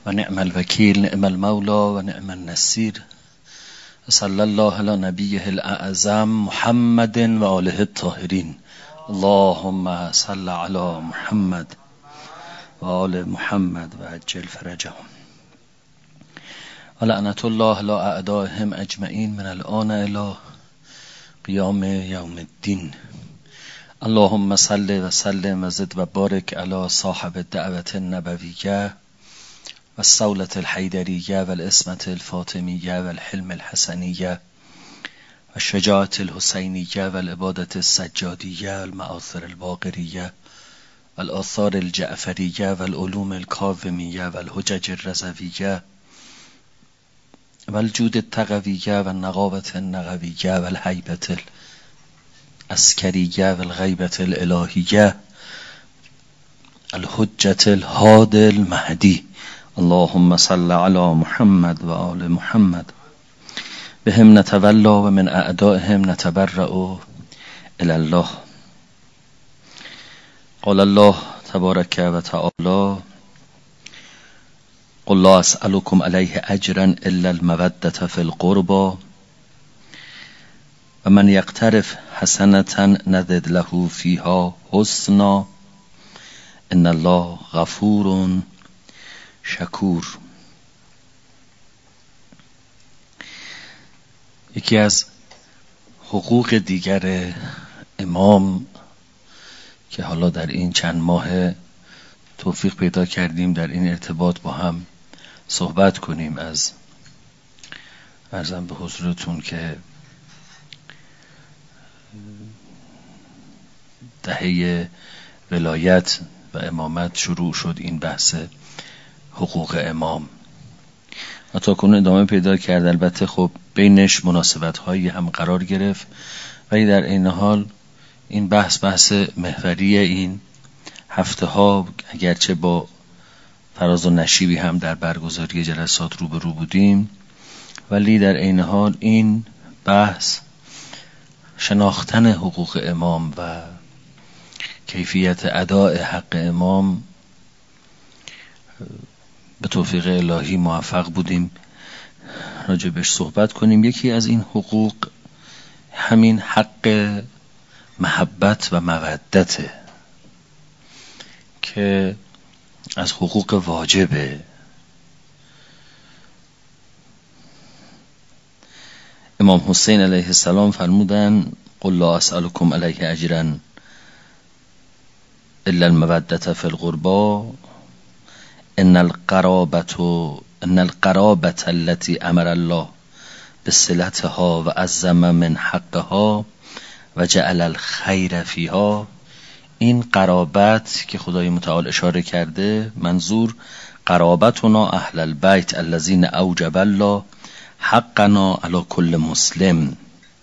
و نعم الوکیل، نعم المولا و نعم النصیر. صلی الله علی نبیه الاعظم محمد و آله الطاهرین. اللهم صل علی محمد و آل محمد و عجل فرجهم و لعنت الله علی اعدائهم اجمعین من الآن الی قیام یوم الدین. اللهم صل و سلم و زد و بارک علی صاحب الدعوة النبویه و الصولة الحیدریه و العصمة الفاطمیه و الحلم الحسنیه و الشجاعة الحسینیه و العبادة السجادیه و المآثر الباقریه و الآثار الجعفریه و العلوم الکاظمیه و الحجج الرضویه و الجود التقویه و النقاوة النقویه و الهیبة العسکریه و الغیبة الالهیه الحجة الهادی المهدی. اللهم صل علی محمد و آل محمد بهم نتولا و من اعدائهم نتبرأ الی الله. قال الله تبارک و تعالی قل لا اسألكم علیه اجرا الا المودة فی القربى و من یقترف حسنة نزد له فیها حسنا ان الله غفور شکور. یکی از حقوق دیگر امام که حالا در این چند ماه توفیق پیدا کردیم در این ارتباط با هم صحبت کنیم، از عرضم به حضورتون که دهه ولایت و امامت شروع شد این بحث حقوق امام و تا کنون ادامه پیدا کرد. البته خب بینش مناسبت هایی هم قرار گرفت ولی در این حال این بحث محوری این هفته ها، اگرچه با فراز و نشیبی هم در برگزاری جلسات روبرو بودیم، ولی در این حال این بحث شناختن حقوق امام و کیفیت اداء حق امام به توفیق الهی موفق بودیم راجبش صحبت کنیم. یکی از این حقوق همین حق محبت و مودته که از حقوق واجبه. امام حسین علیه السلام فرمودن قل لا اسألكم علیه اجرا الا المودة فی القربى ان القرابة التي امر الله بصلتها و عظم من حقها و جعل الخیر فیها. این قرابت که خدای متعال اشاره کرده، منظور قرابتنا اهل البیت الذین اوجب الله حقنا علی کل مسلم.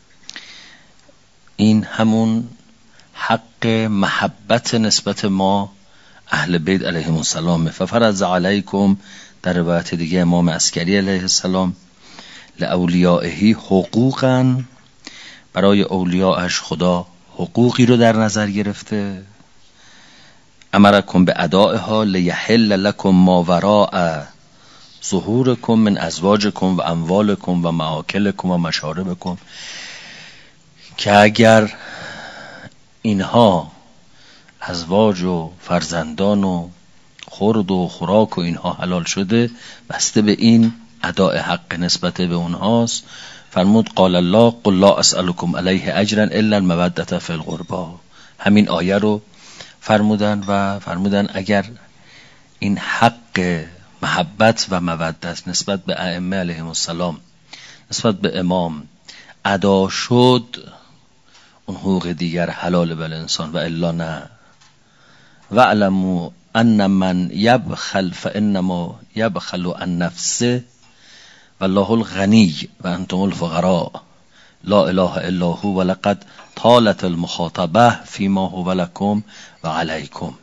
این همون حق محبت نسبت ما اهل بیت علیهم السلام. ففرض علیکم، در روایت دیگه امام عسکری علیه السلام، لاولیائه حقوقا، برای اولیاءش خدا حقوقی رو در نظر گرفته. امرکم به ادائها لیحل لکم ما وراء ظهورکم من ازواجکم و اموالکم و مآکلکم و مشاربکم، که اگر اینها ازواج و فرزندان و خورد و خوراک و اینها حلال شده، بسته به این اداء حق نسبت به اونهاست. فرمود قال الله قل لا اسألكم علیه اجرا الا المودة فی القربى. همین آیه رو فرمودن اگر این حق محبت و مودت نسبت به ائمه علیهم السلام، نسبت به امام ادا شد، اون حقوق دیگر حلال بر انسان و الا نه. واعلموا ان من یبخل فانما یبخل عن نفسه والله الغنی و انتم الفقراء لا اله الا هو ولقد طالت المخاطبه فيما هو لكم و علیکم.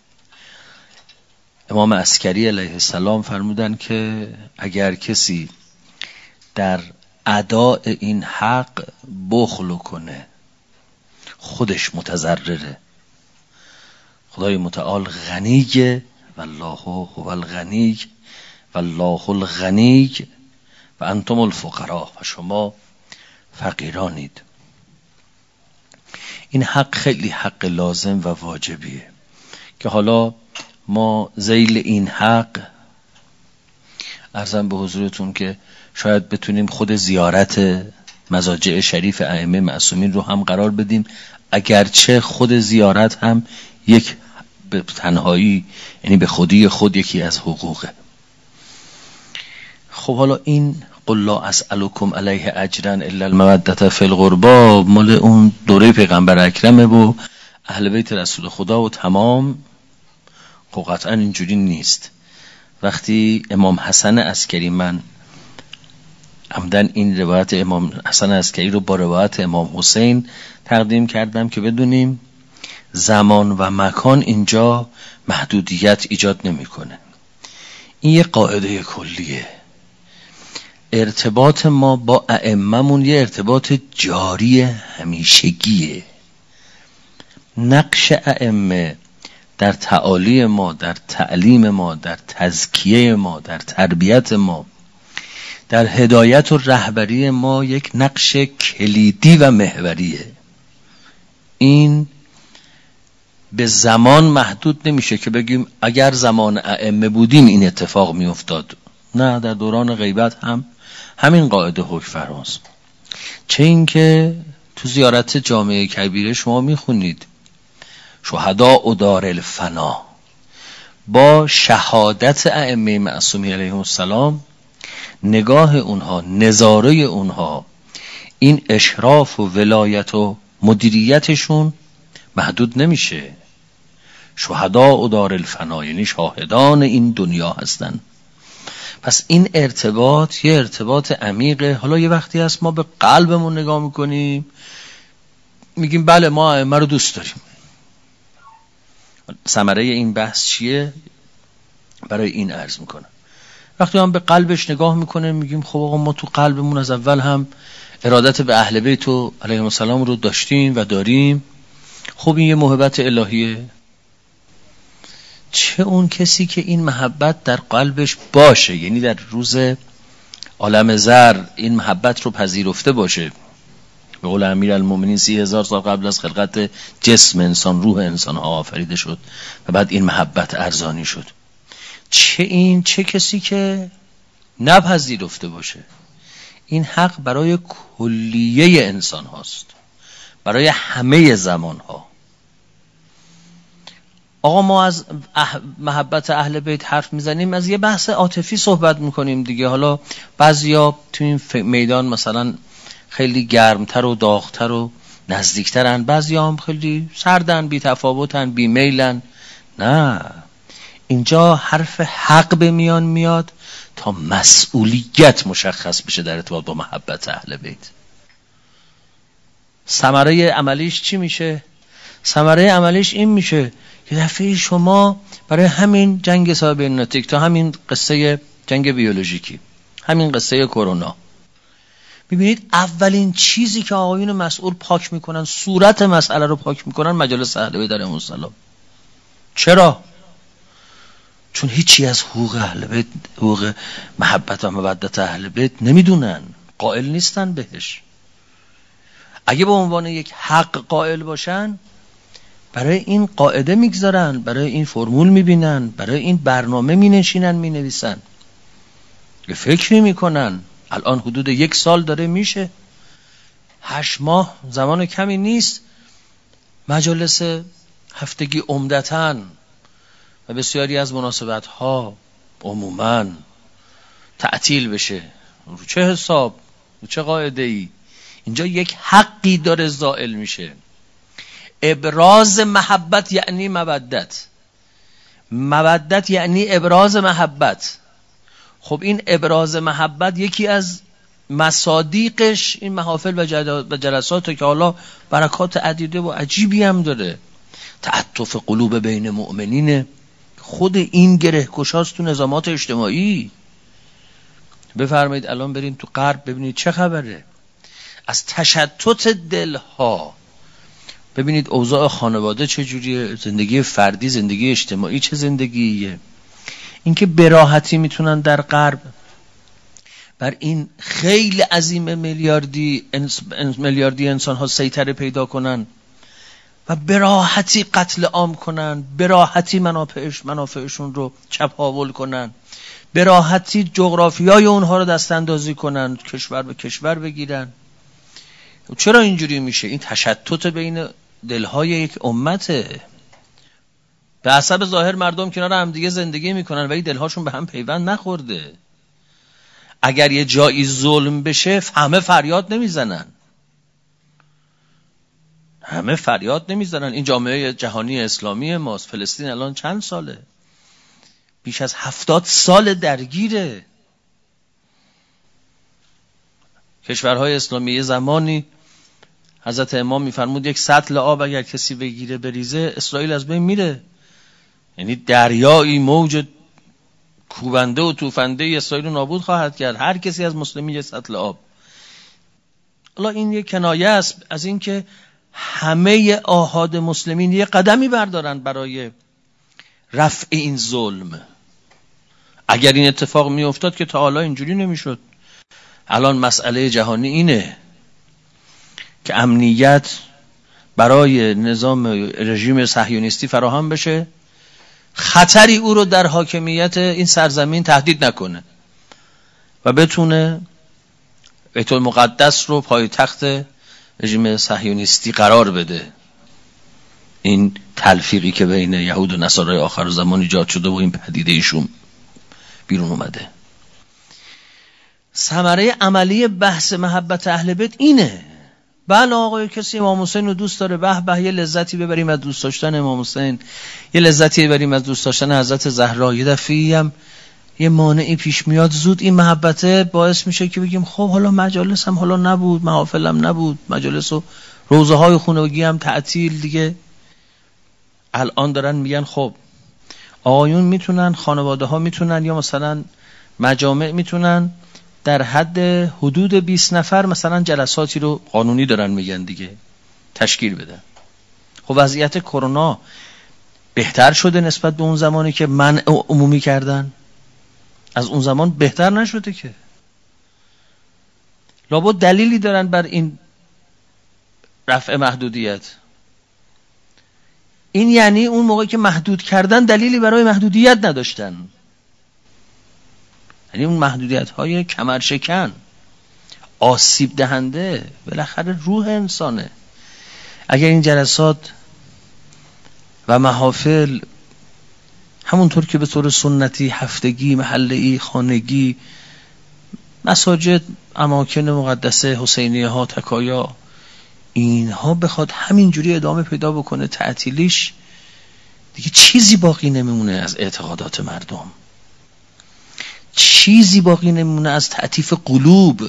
امام عسکری علیه السلام فرمودن که اگر کسی در اداء این حق بخل کنه، خودش متضرره. خدای متعال غنیه والله هو الغنی والله الغنی و انتم الفقراء، و شما فقیرانید. این حق خیلی حق لازم و واجبیه که حالا ما ذیل این حق عرضم به حضورتون که شاید بتونیم خود زیارت مضاجع شریف ائمه معصومین رو هم قرار بدیم، اگرچه خود زیارت هم یک به تنهایی، یعنی به خودی خود، یکی از حقوقه. خب حالا این قل لا اسألکم علیه اجرا الا المودة فی القربا مال اون دوره پیغمبر اکرمه و اهل بیت رسول خدا و تمام. خب قطعا اینجوری نیست. وقتی امام حسن عسکری، من عمدن این روایت امام حسن عسکری رو با روایت امام حسین تقدیم کردم که بدونیم زمان و مکان اینجا محدودیت ایجاد نمیکنه. این یه قاعده کلیه. ارتباط ما با ائمه‌مون یه ارتباط جاری همیشگیه. نقش ائمه در تعالی ما، در تعلیم ما، در تزکیه ما، در تربیت ما، در هدایت و رهبری ما یک نقش کلیدی و محوریه. این به زمان محدود نمیشه که بگیم اگر زمان ائمه بودیم این اتفاق میافتاد. نه، در دوران غیبت هم همین قاعده حکم فرماست. چه این که تو زیارت جامعه کبیره شما میخونید شهداء دار الفنا با شهادت ائمه معصومین علیهم السلام، نگاه اونها، نظاره اونها، این اشراف و ولایت و مدیریتشون محدود نمیشه. شهداء دار الفنا یعنی شاهدان این دنیا هستن. پس این ارتباط یه ارتباط عمیقه. حالا یه وقتی هست ما به قلبمون نگاه میکنیم میگیم بله ما ائمه رو دوست داریم. ثمره این بحث چیه؟ برای این عرض میکنم وقتی هم به قلبش نگاه میکنه میگیم خب آقا ما تو قلبمون از اول هم ارادت به اهل بیت و علیهم السلام رو داشتیم و داریم. خب این یه محبت الهیه. چه اون کسی که این محبت در قلبش باشه، یعنی در روز عالم زر این محبت رو پذیرفته باشه. به قول امیرالمومنین 30,000 سال قبل از خلقت جسم انسان، روح انسان ها آفریده شد و بعد این محبت ارزانی شد. چه کسی که نپذیرفته باشه. این حق برای کلیه انسان هاست، برای همه زمان ها. آقا ما از محبت اهل بیت حرف میزنیم، از یه بحث عاطفی صحبت میکنیم دیگه. حالا بعضیا تو این میدان مثلا خیلی گرمتر و داغتر و نزدیکترن، بعضیا هم خیلی سردن، بی تفاوتن، بی میلن. نه، اینجا حرف حق به میان میاد تا مسئولیت مشخص بشه در ارتباط با محبت اهل بیت. ثمره عملیش چی میشه؟ ثمره عملیش این میشه که دفعه شما برای همین جنگ سایبرنتیک، تا همین قصه جنگ بیولوژیکی، همین قصه کرونا، میبینید اولین چیزی که آقایون مسئول پاک میکنن، صورت مسئله رو پاک میکنن، مجالس اهل بیت علیهم السلام. چرا؟ چون هیچی از حقوق اهل بیت، حقوق محبت و مودت اهل بیت نمیدونن، قائل نیستن بهش. اگه به عنوان یک حق قائل باشن، برای این قاعده میگذارن، برای این فرمول میبینن، برای این برنامه مینشینن، مینویسن، یه فکری میکنن. الان حدود 1 سال داره میشه، 8 ماه زمان کمی نیست. مجالس هفتگی عمدتاً و بسیاری از مناسبت ها عموماً تعطیل بشه. رو چه حساب؟ رو چه قاعده ای؟ اینجا یک حقی داره زائل میشه. ابراز محبت یعنی مودت، مودت یعنی ابراز محبت. خب این ابراز محبت یکی از مصادیقش این محافل و جلسات که حالا برکات عدیده و عجیبی هم داره. تعطف قلوب بین مؤمنینه. خود این گره گشاست تو نظامات اجتماعی. بفرمایید الان بریم تو غرب ببینید چه خبره. از تشتت دلها ببینید اوضاع خانواده چه جوریه، زندگی فردی، زندگی اجتماعی چه زندگیه. اینکه به راحتی میتونن در غرب بر این خیلی عظیم میلیاردی انسان ها سیطره پیدا کنن و به راحتی قتل عام کنن، به راحتی منافعشون رو چپاول کنن، به راحتی جغرافیای اونها رو دست اندازی کنن، کشور به کشور بگیرن. چرا اینجوری میشه؟ این تشتت بین دلهای یک امته. به حسب ظاهر مردم کنار هم دیگه زندگی میکنن ولی دلهاشون به هم پیوند نخورده. اگر یه جایی ظلم بشه همه فریاد نمیزنن. این جامعه جهانی اسلامی ماست. فلسطین الان چند ساله؟ بیش از 70 سال درگیره. کشورهای اسلامی یه زمانی حضرت امام میفرمود یک سطل آب اگر کسی بگیره بریزه اسرائیل از بین میره. یعنی دریایی موج کوبنده و توفنده اسرائیل رو نابود خواهد کرد، هر کسی از مسلمین یک سطل آب. حالا این یک کنایه است از این که همه آحاد مسلمین یک قدمی بردارن برای رفع این ظلم. اگر این اتفاق می افتاد که تا حالا اینجوری نمیشد. الان مسئله جهانی اینه که امنیت برای نظام رژیم صهیونیستی فراهم بشه، خطری او رو در حاکمیت این سرزمین تهدید نکنه و بتونه بیت المقدس رو پایتخت رژیم صهیونیستی قرار بده. این تلفیقی که بین یهود و نصارای آخر زمان ایجاد شده و این پدیده ایشون بیرون اومده. ثمره عملی بحث محبت اهل بیت اینه. بله آقای کسی امام حسین رو دوست داره، به یه لذتی ببریم از دوست داشتن امام حسین، یه لذتی ببریم از دوست داشتن حضرت زهرا. یه دفعه‌ای هم یه مانعی پیش میاد، زود این محبته باعث میشه که بگیم خب حالا مجالس هم حالا نبود، محافل هم نبود، مجالس و روزه های خانوادگی هم تعطیل دیگه. الان دارن میگن خب آقایون میتونن، خانواده ها میتونن، یا مثلا مجامع میتونن در حد حدود 20 نفر مثلا جلساتی رو قانونی دارن میگن دیگه تشکیل بدن. خب وضعیت کرونا بهتر شده نسبت به اون زمانی که منع عمومی کردن؟ از اون زمان بهتر نشده که. لابد دلیلی دارن بر این رفع محدودیت. این یعنی اون موقعی که محدود کردن دلیلی برای محدودیت نداشتن. یعنی اون محدودیت های کمرشکن، آسیب دهنده، بالاخره روح انسانه. اگر این جلسات و محافل همونطور که به طور سنتی هفتگی، محله‌ای، خانگی، مساجد، اماکن مقدسه، حسینیه ها، تکایا، اینها بخواد همینجوری ادامه پیدا بکنه، تعطیلیش دیگه چیزی باقی نمیمونه از اعتقادات مردم، چیزی باقی نمیمونه از تعطیف قلوب.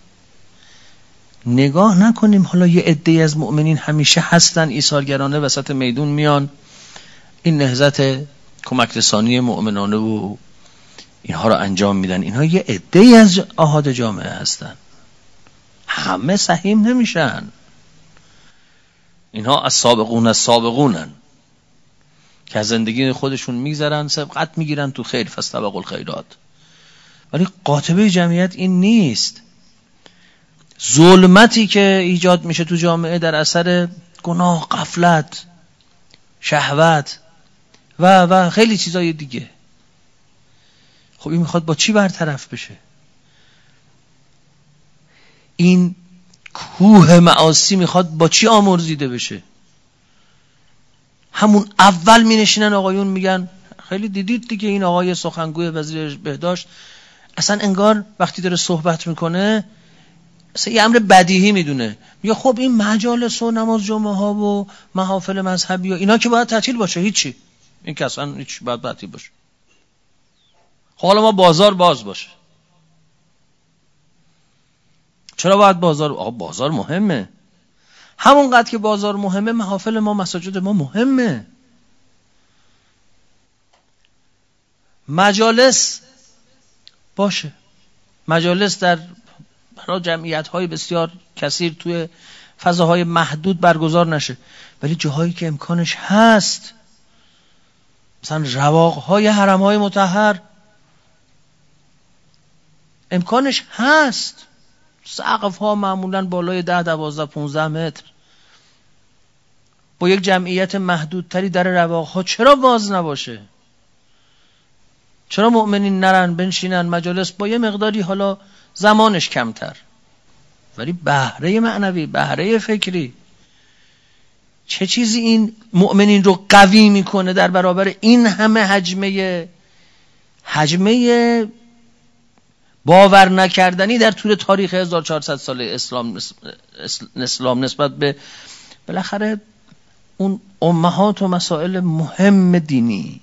نگاه نکنیم حالا یه عده‌ای از مؤمنین همیشه هستن ایثارگرانه وسط میدون میان این نهضت کمک رسانی مؤمنانه و اینها رو انجام میدن. اینها یه عده‌ای از آحاد جامعه هستن، همه سهیم نمیشن. اینها از سابقونن که از زندگی خودشون میگذرن، سبقت میگیرن تو خیر، فاستبقوا الخیرات. ولی قاطبه جمعیت این نیست. ظلمتی که ایجاد میشه تو جامعه در اثر گناه، غفلت، شهوت و خیلی چیزای دیگه، خب این میخواد با چی برطرف بشه؟ این کوه معاصی میخواد با چی آمرزیده بشه؟ همون اول مینشینن آقایون میگن، خیلی دیدید دیگه این آقای سخنگوی وزیر بهداشت اصلا انگار وقتی داره صحبت میکنه اصلا یه امر بدیهی میدونه، میگه خب این مجالس و نماز جمعه ها و محافل مذهبی و اینا که باید تعطیل باشه، هیچی، این که اصلا هیچ باید تعطیل باشه. خب حالا ما بازار باز باشه. چرا باید بازار؟ آقا بازار مهمه، همونقدر که بازار مهمه محافل ما، مساجد ما مهمه. مجالس باشه، مجالس در برای جمعیت‌های بسیار کثیر توی فضاهای محدود برگزار نشه، ولی جاهایی که امکانش هست مثلا رواقهای حرمهای مطهر امکانش هست، سقف ها معمولا بالای 10 12 15 متر، با یک جمعیت محدودتری در رواقها چرا باز نباشه؟ چرا مؤمنین نرن بنشینن مجالس با یه مقداری حالا زمانش کمتر، ولی بهره معنوی، بهره فکری، چه چیزی این مؤمنین رو قوی میکنه در برابر این همه حجمه باور نکردنی در طول تاریخ 1400 سال اسلام نسبت به بالاخره اون امهات و مسائل مهم دینی.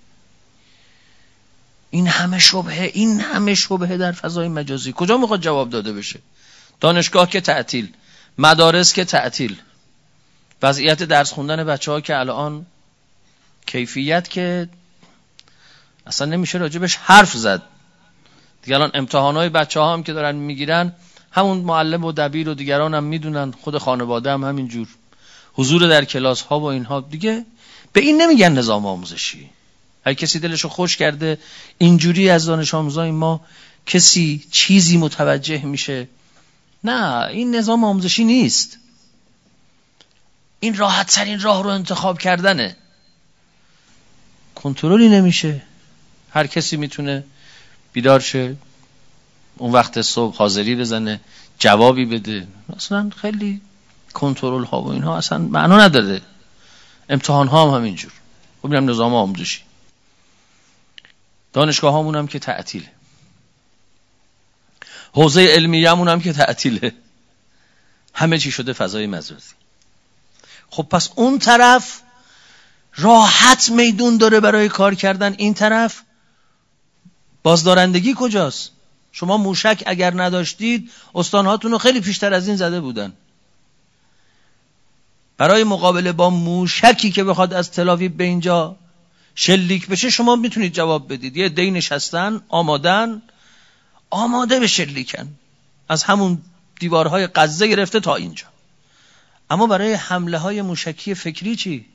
این همه شبهه در فضای مجازی کجا میخواد جواب داده بشه؟ دانشگاه که تعطیل، مدارس که تعطیل، وضعیت درس خوندن بچه‌ها که الان کیفیت که اصلا نمیشه راجبش حرف زد دیگه. الان امتحانات بچه‌ها هم که دارن میگیرن، همون معلم و دبیر و دیگران هم میدونن، خود خانواده هم همینجور، حضور در کلاس ها و اینها دیگه. به این نمیگن نظام آموزشی. هر کسی دلشو خوش کرده اینجوری از دانش آموزای ما کسی چیزی متوجه میشه، نه، این نظام آموزشی نیست. این راحت ترین راه رو انتخاب کردنه، کنترلی نمیشه. هر کسی میتونه بیدار شه اون وقت صبح حاضری بزنه جوابی بده، اصلا خیلی کنترل ها و اینها اصلا معنا نداره. امتحان ها هم همینجور. خب اینم نظام آموزشی. دانشگاه هامون هم که تعطیله، حوزه علمیه همون هم که تعطیله، همه چی شده فضای مجازی. خب پس اون طرف راحت میدون داره برای کار کردن، این طرف بازدارندگی کجاست؟ شما موشک اگر نداشتید استانهاتون رو خیلی پیشتر از این زده بودن. برای مقابله با موشکی که بخواد از تلاویب به اینجا شلیک بشه شما میتونید جواب بدید. یه عده‌ای نشستن آماده به شلیکن، از همون دیوارهای غزه گرفته تا اینجا. اما برای حمله های موشکی فکری چی؟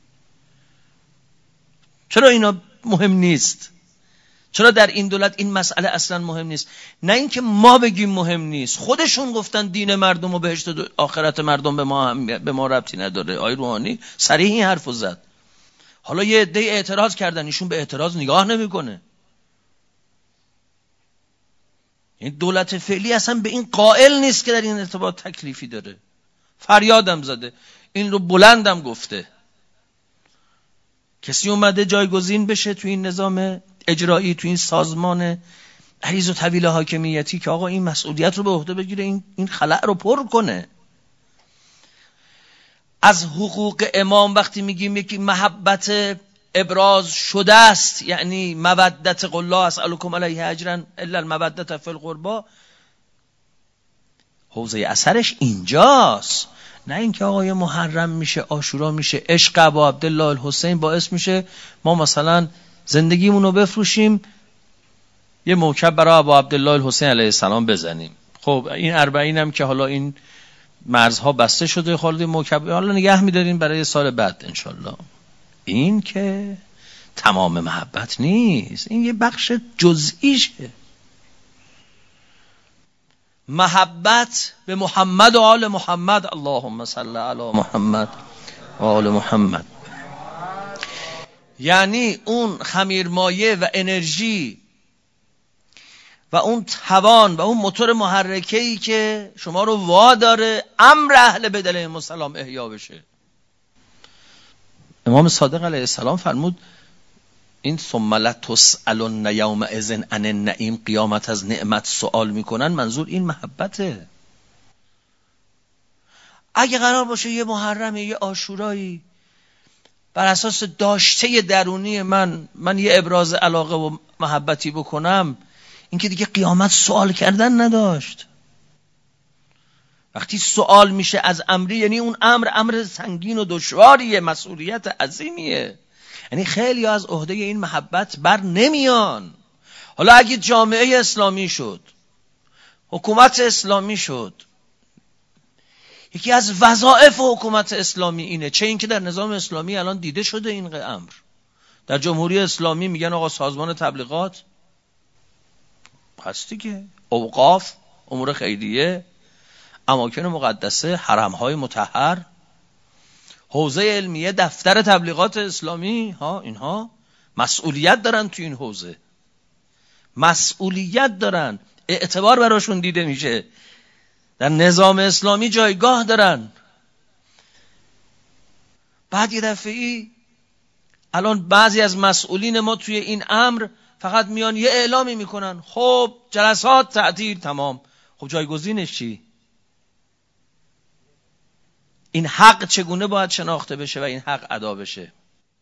چرا اینا مهم نیست؟ چرا در این دولت این مسئله اصلا مهم نیست؟ نه اینکه ما بگیم مهم نیست، خودشون گفتن دین مردم و بهشت آخرت مردم به ما ربطی نداره. آقای روحانی صریح این حرفو زد. حالا یه عده اعتراض کردن، ایشون به اعتراض نگاه نمیکنه. این دولت فعلی اصلا به این قائل نیست که در این ارتباط تکلیفی داره. فریادم زده، این رو بلندم گفته. کسی اومده جایگزین بشه تو این نظام اجرایی، تو این سازمان عریض و طویل حاکمیتی که آقا این مسئولیت رو به عهده بگیره، این خلأ رو پر کنه. از حقوق امام وقتی میگیم یکی محبت ابراز شده است، یعنی مودت قل لا اسألکم علیه اجرا الا المودة فی القربى، حوزه اثرش اینجاست. نه اینکه آقای محرم میشه، عاشورا میشه، عشق ابا عبدالله الحسین باعث میشه ما مثلا زندگیمون رو بفروشیم یه موکب برای ابا عبدالله الحسین علیه السلام بزنیم. خب این 40 هم که حالا این مرزها بسته شده، خالد موکب حالا نگه میداریم برای سال بعد انشالله. این که تمام محبت نیست، این یه بخش جزئیشه. محبت به محمد و آل محمد، اللهم صل علی محمد و آل محمد، یعنی اون خمیرمایه و انرژی و اون توان و اون موتور محرکه‌ای که شما رو واداره امر اهل بیت علیهم السلام احیا بشه. امام صادق علیه السلام فرمود این ثم لتسألن یومئذ عن النعیم، قیامت از نعمت سوال میکنن، منظور این محبته. اگه قرار باشه یه محرم، یه عاشورایی بر اساس داشته درونی من یه ابراز علاقه و محبتی بکنم، این که دیگه قیامت سوال کردن نداشت. وقتی سوال میشه از امری، یعنی اون امر سنگین و دشواریه، مسئولیت عظیمیه، یعنی خیلی از عهده این محبت بر نمیان. حالا اگه جامعه اسلامی شد، حکومت اسلامی شد، یکی از وظایف حکومت اسلامی اینه، چه اینکه در نظام اسلامی الان دیده شده این امر در جمهوری اسلامی میگن آقا سازمان تبلیغات هستی که اوقاف، امور خیریه، اماکن مقدسه، حرمهای مطهر، حوزه علمیه، دفتر تبلیغات اسلامی، اینها مسئولیت دارن تو این حوزه، مسئولیت دارن، اعتبار براشون دیده میشه، در نظام اسلامی جایگاه دارن. بعد یه دفعی الان بعضی از مسئولین ما توی این امر فقط میان یه اعلامی میکنن، خب جلسات تعطیل، تمام. خب جایگزینش چی؟ این حق چگونه باید شناخته بشه و این حق ادا بشه؟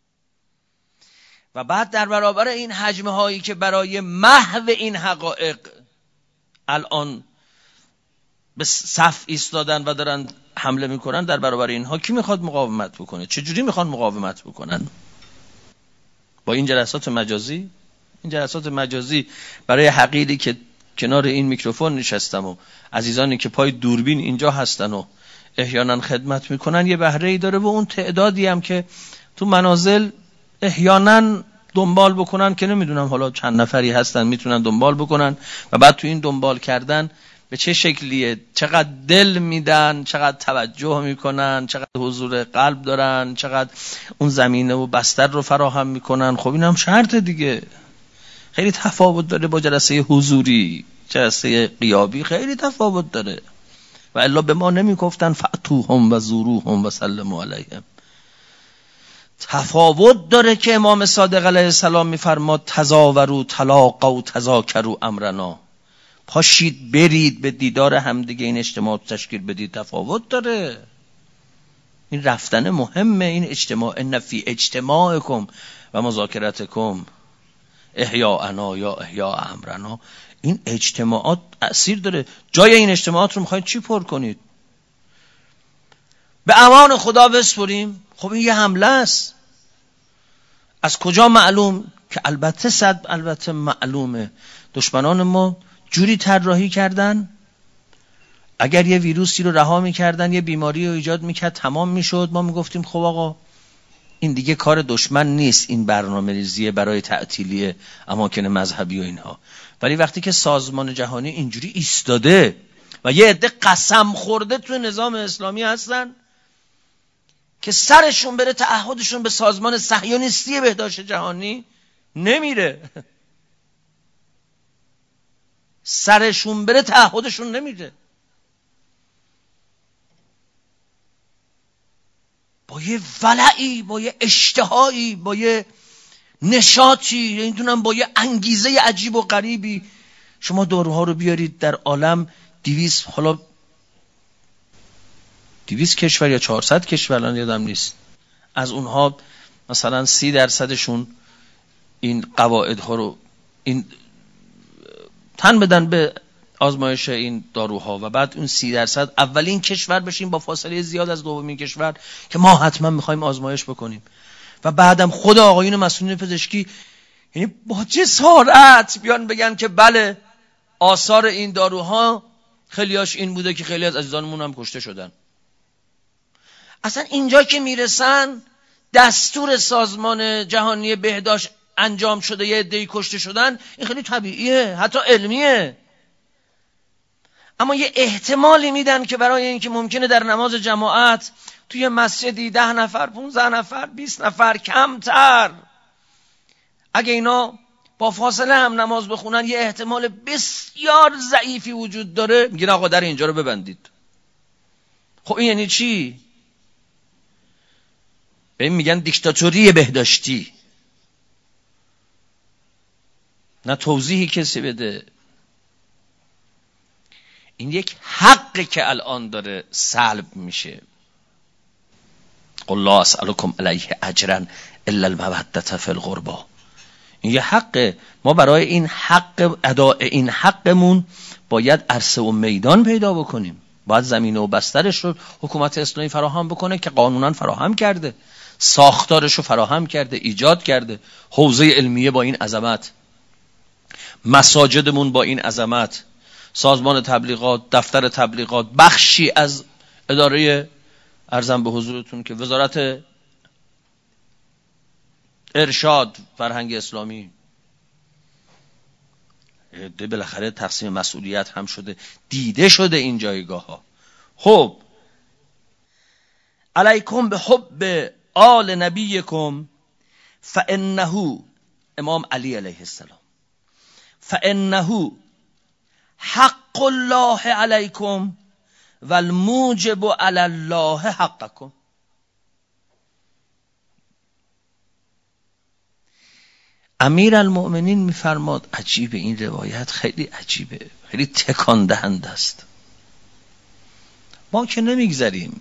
و بعد در برابر این حجمه هایی که برای محو این حقایق الان به صف ایستادن و دارن حمله میکنن، در برابر اینها کی میخواد مقاومت بکنه؟ چجوری میخوان مقاومت بکنن؟ با این جلسات مجازی؟ این جلسات مجازی برای حقیقی که کنار این میکروفون نشستم و عزیزانی که پای دوربین اینجا هستن و احیانا خدمت میکنن یه بهره‌ای داره، و اون تعدادی هم که تو منازل احیانا دنبال بکنن که نمیدونم حالا چند نفری هستن میتونن دنبال بکنن و بعد تو این دنبال کردن به چه شکلیه، چقدر دل میدن، چقدر توجه میکنن، چقدر حضور قلب دارن، چقدر اون زمینه و بستر رو فراهم میکنن. خب این هم شرط دیگه، خیلی تفاوت داره با جلسه حضوری، جلسه غیابی خیلی تفاوت داره. و الا به ما نمیگفتن فأتوهم و زوروهم و سلموا علیهم. تفاوت داره که امام صادق علیه السلام میفرماد تزاوروا تلاقوا تذاکروا امرنا، پاشید برید به دیدار همدیگه این اجتماع تشکیل بدید. تفاوت داره، این رفتن مهمه. این اجتماع ان فی اجتماعکم و مذاکرتکم احیاءنا یا احیاء امرنا، این اجتماعات تأثیر داره. جای این اجتماعات رو میخواید چی پر کنید؟ به امان خدا بسپریم. خب این یه حمله است. از کجا معلوم؟ که البته معلومه دشمنان ما جوری طراحی کردن اگر یه ویروسی رو رها میکردن، یه بیماری رو ایجاد میکرد، تمام میشد، ما میگفتیم خب آقا این دیگه کار دشمن نیست، این برنامه‌ریزی برای تعطیلی اماکن مذهبی و اینها. ولی وقتی که سازمان جهانی اینجوری ایستاده و یه عده قسم خورده تو نظام اسلامی هستن که سرشون بره تعهدشون به سازمان صهیونیستی بهداشت جهانی نمیره، سرشون بره تعهدشون نمیره، با یه ولعی، با یه اشتهایی، با یه نشاطی، نمیدونم با یه انگیزه عجیب و غریبی شما داروها رو بیارید در عالم 200 کشور یا 400 کشور الان یادم نیست، از اونها مثلا 30% این قواعدها رو این تن بدن به آزمایش این داروها و بعد اون 30% اولین کشور بشیم با فاصله زیاد از دومین کشور که ما حتما میخوایم آزمایش بکنیم و بعدم خود آقایون مسئولین پزشکی یعنی با جسارت بیان بگن که بله آثار این داروها خیلیاش این بوده که خیلی از عزیزانمون هم کشته شدن. اصلا اینجا که میرسن دستور سازمان جهانی بهداشت انجام شده، یه عده‌ای کشته شدن، این خیلی طبیعیه، حتی علمیه. اما یه احتمالی میدن که برای اینکه ممکنه در نماز جماعت توی مسجدی 10 نفر 15 نفر 20 نفر کمتر اگه اینا با فاصله هم نماز بخونن یه احتمال بسیار ضعیفی وجود داره، میگن آقا در اینجا رو ببندید. خب این یعنی چی؟ به این میگن دیکتاتوری بهداشتی. نه توضیحی کسی بده. این یک حقی که الان داره سلب میشه. قل لا اسألكم علیه اجرا الا المودة فی القربى. این یه حقه. ما برای این حق اداء این حقمون باید عرصه و میدان پیدا بکنیم. باید زمینه و بسترش رو حکومت اسلامی فراهم بکنه که قانونا فراهم کرده، ساختارش رو فراهم کرده، ایجاد کرده. حوزه علمیه با این عظمت، مساجدمون با این عظمت، سازمان تبلیغات، دفتر تبلیغات، بخشی از اداره ارزم به حضورتون که وزارت ارشاد، فرهنگ اسلامی. بالاخره تقسیم مسئولیت هم شده، دیده شده این جایگاه ها. خب علیکم به حب آل نبیکم فانه، امام علی علیه السلام، فانه حق الله علیکم و الموجب علی الله حقکم. امیر المؤمنین میفرماد، عجیبه این روایت، خیلی عجیبه، خیلی تکان دهنده است. ما که نمیگذریم،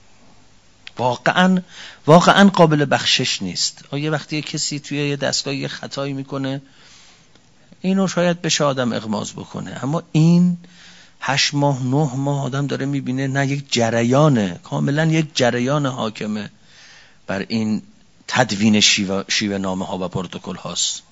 واقعا قابل بخشش نیست. یه وقتی کسی توی یه دستگاه یه خطایی میکنه، اینو شاید بشه آدم اغماض بکنه، اما این 8 ماه 9 ماه آدم داره میبینه نه یک جریانه، کاملا یک جریان حاکمه بر این تدوین شیوه نامه ها و پروتکل هاست.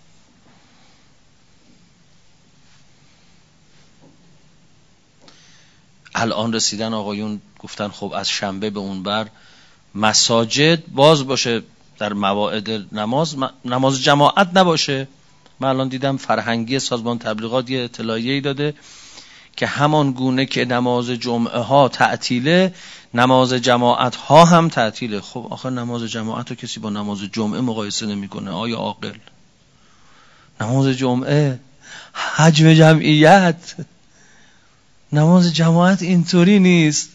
الان رسیدن آقایون گفتن خب از شنبه به اون بر مساجد باز باشه، در مواعید نماز جماعت نباشه. من الان دیدم فرهنگی سازمان تبلیغات یه اطلاعیه‌ای داده که همان گونه که نماز جمعه ها تعطیله، نماز جماعت ها هم تعطیله. خب آخه نماز جماعت رو کسی با نماز جمعه مقایسه نمیکنه. آیا عاقل؟ نماز جمعه، حجم جمعیت، نماز جماعت اینطوری نیست.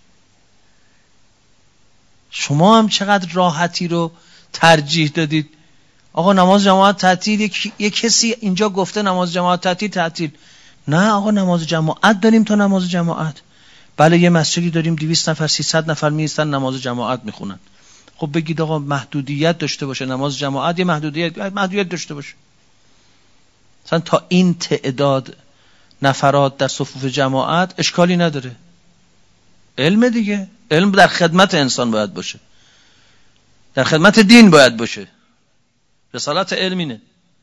شما هم چقدر راحتی رو ترجیح دادید. آقا نماز جماعت تعطیل، یک کسی اینجا گفته نماز جماعت تعطیل. نه آقا نماز جماعت داریم تا نماز جماعت. بله یه مسجدی داریم 200 نفر 300 نفر میستن نماز جماعت میخونن. خب بگید آقا محدودیت داشته باشه نماز جماعت، یه محدودیت داشته باشه. مثلا تا این تعداد نفرات در صفوف جماعت اشکالی نداره. علم دیگه، علم در خدمت انسان باید باشه، در خدمت دین باید باشه. رسالت علم اینه،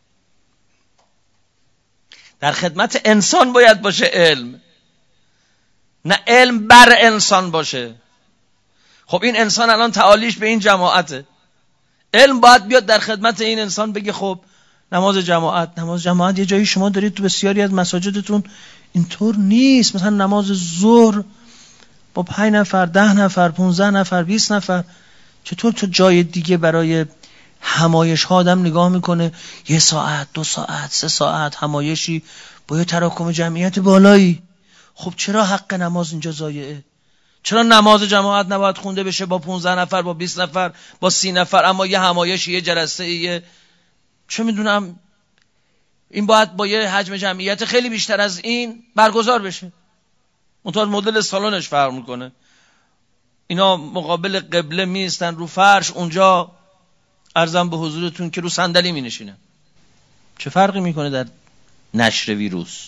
در خدمت انسان باید باشه علم، نه علم بر انسان باشه. خب این انسان الان تعالیش به این جماعته، علم باید بیاد در خدمت این انسان بگه خب نماز جماعت یه جایی شما دارید تو بسیاری از مساجدتون اینطور نیست. مثلا نماز ظهر با 5 نفر 10 نفر 15 نفر 20 نفر، چطور تو جای دیگه برای همایش ها آدم نگاه میکنه 1 ساعت 2 ساعت 3 ساعت همایشی با یه تراکم جمعیت بالایی. خب چرا حق نماز اینجا ضایعه؟ چرا نماز جماعت نباید خونده بشه با 15 نفر با 20 نفر با 30 نفر، اما یه همایشی یه جلسه یه چه میدونم این باید با یه حجم جمعیت خیلی بیشتر از این برگزار بشه؟ منتها مدل سالنش فرق میکنه. اینا مقابل قبله میستن رو فرش، اونجا عرضم به حضورتون که رو صندلی مینشینن. چه فرقی میکنه در نشر ویروس؟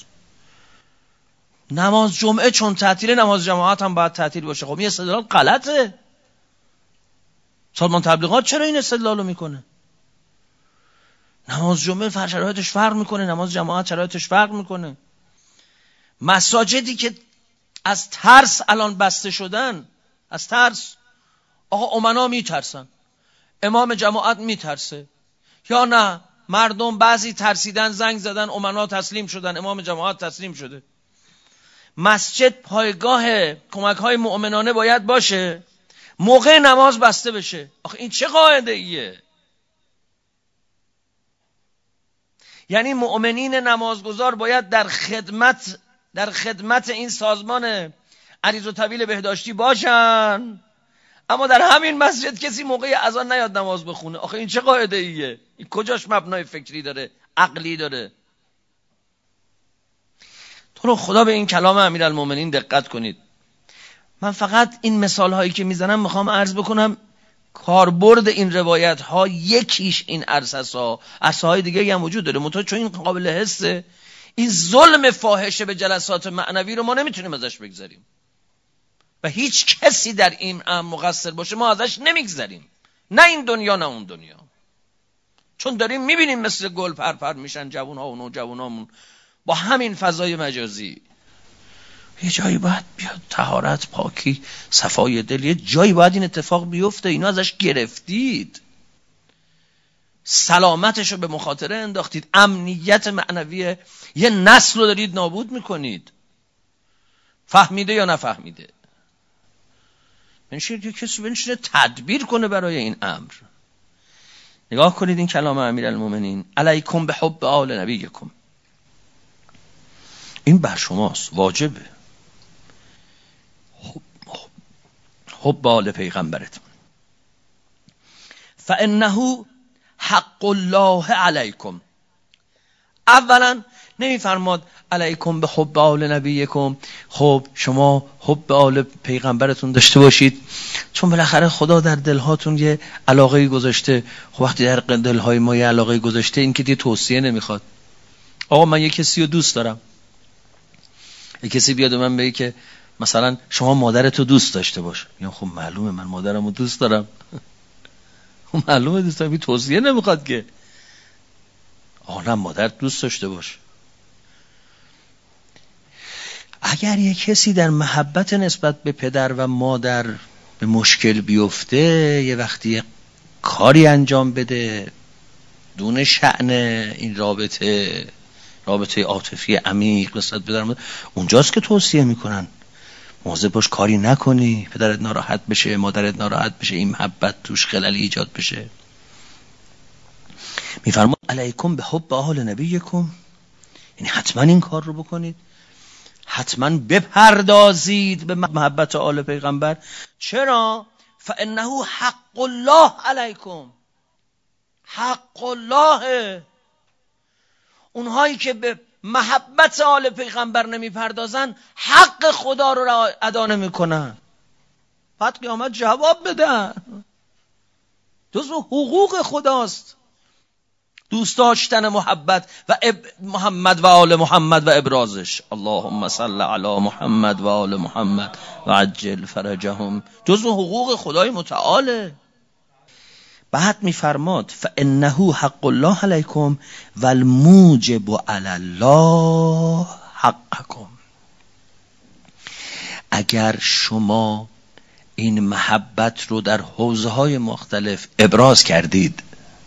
نماز جمعه چون تعطیله نماز جماعت هم باید تعطیل باشه. خب این استدلال غلطه. سازمان تبلیغات چرا این استدلالو میکنه؟ نماز جمعه شرایطش فرق میکنه، نماز جماعت شرایطش فرق میکنه. مساجدی که از ترس الان بسته شدن، از ترس، آقا امنا میترسن، امام جماعت میترسه، یا نه مردم بعضی ترسیدن زنگ زدن امنا تسلیم شدن، امام جماعت تسلیم شده. مسجد پایگاه کمک های مؤمنانه باید باشه، موقع نماز بسته بشه. آخه این چه قاعده ایه؟ یعنی مؤمنین نمازگزار باید در خدمت این سازمان عریض و طویل بهداشتی باشن، اما در همین مسجد کسی موقع اذان نیاد نماز بخونه. آخه این چه قاعده ایه؟ این کجاش مبنای فکری داره، عقلی داره؟ تو رو خدا به این کلام امیرالمومنین دقت کنید. من فقط این مثال هایی که میزنم میخوام عرض بکنم کاربرد این روایت ها یکیش این عرصه های دیگه هم وجود داره، منتها چون این قابل حسه، این ظلم فاحشه به جلسات معنوی رو ما نمیتونیم ازش بگذاریم و هیچ کسی در این مقصر باشه ما ازش نمیگذاریم، نه این دنیا نه اون دنیا. چون داریم میبینیم مثل گل پرپر میشن جوون ها و نوجوانامون با همین فضای مجازی. یه جایی باید بیاد طهارت، پاکی، صفای دل، یه جایی باید این اتفاق بیفته. اینو ازش گرفتید. سلامتش رو به مخاطره انداختید، امنیت معنوی یه نسل رو دارید نابود میکنید. فهمیده یا نفهمیده؟ یه کسی بنشینه تدبیر کنه برای این امر. نگاه کنید این کلام امیرالمومنین، علیکم به حب آل نبیکم، این بر شماست، واجبه. حب آل پیغمبرتون. فانه حق الله علیکم. اولا نمیفرماد علیکم به حب آل نبیکم، خب شما حب آل پیغمبرتون داشته باشید، چون بالاخره خدا در دلهاتون یه علاقه گذاشته. خب وقتی در دلهای ما یه علاقه گذاشته، این که دیگه توصیه نمیخواد. آقا من یه کسی رو دوست دارم، یه کسی بیاد و من بگه که مثلا شما مادرتو دوست داشته باش، میگم خب معلومه من مادرمو دوست دارم. معلومه دوست دارم، توصیه نمیخواد که آقا نه مادر دوست داشته باش. اگر یک کسی در محبت نسبت به پدر و مادر به مشکل بیفته، یه وقتی کاری انجام بده دون شأن این رابطه عاطفی عمیق نسبت به پدر، اونجاست که توصیه میکنن مواظب باش کاری نکنی پدرت ناراحت بشه، مادرت ناراحت بشه، این محبت توش خللی ایجاد بشه. میفرماد علیکم به حب آل نبیکم، یعنی حتما این کار رو بکنید، حتما بپردازید به محبت آل پیغمبر. چرا؟ فانه حق الله علیکم، حق الله. اونهایی که به محبت آل پیغمبر نمیپردازن حق خدا رو ادا نمیکنن، بعد قیامت جواب بدن. جزو حقوق خداست دوست داشتن محبت و محمد و آل محمد و ابرازش. اللهم صل علی محمد و آل محمد و عجل فرجهم، جزو حقوق خدای متعاله. بعد میفرماد فانه حق الله علیکم و الموجب علی الله حقکم. اگر شما این محبت رو در حوزه‌های مختلف ابراز کردید،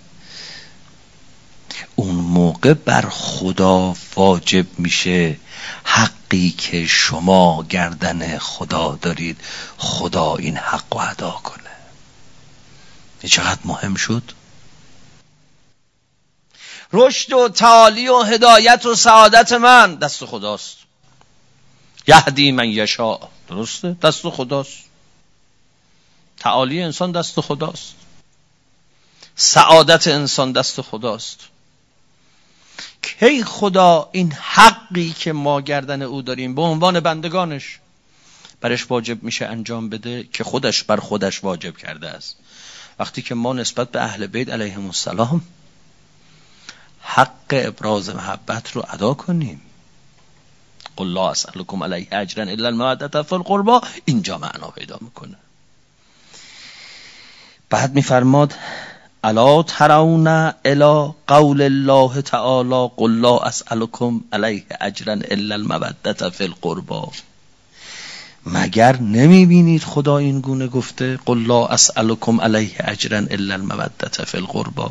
اون موقع بر خدا واجب میشه حقی که شما گردن خدا دارید خدا این حق رو ادا کنه. این چقدر مهم شد. رشد و تعالی و هدایت و سعادت من دست خداست. یهدی من یشاء، درسته؟ دست خداست. تعالی انسان دست خداست، سعادت انسان دست خداست. کی خدا این حقی که ما گردن او داریم به عنوان بندگانش برش واجب میشه انجام بده که خودش بر خودش واجب کرده است؟ وقتی که ما نسبت به اهل بیت علیهم السلام حق ابراز محبت رو ادا کنیم. قل لا اسألكم علیه اجرا الا المودة فی القربى، اینجا معنا پیدا میکنه. بعد میفرماد الا ترون الی قول الله تعالی قل لا اسألكم علیه اجرا الا المودة فی القربى. مگر نمیبینید خدا این گونه گفته قل لا اسألكم علیه اجرا الا المودة فی القربى؟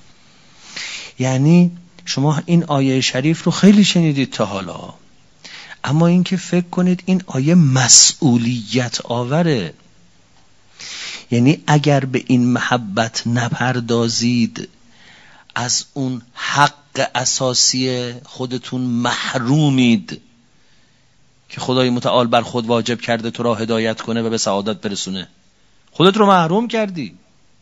یعنی شما این آیه شریف رو خیلی شنیدید تا حالا، اما این که فکر کنید این آیه مسئولیت آوره. یعنی اگر به این محبت نپردازید از اون حق اساسی خودتون محرومید که خدای متعال بر خود واجب کرده تو را هدایت کنه و به سعادت برسونه. خودت رو محروم کردی.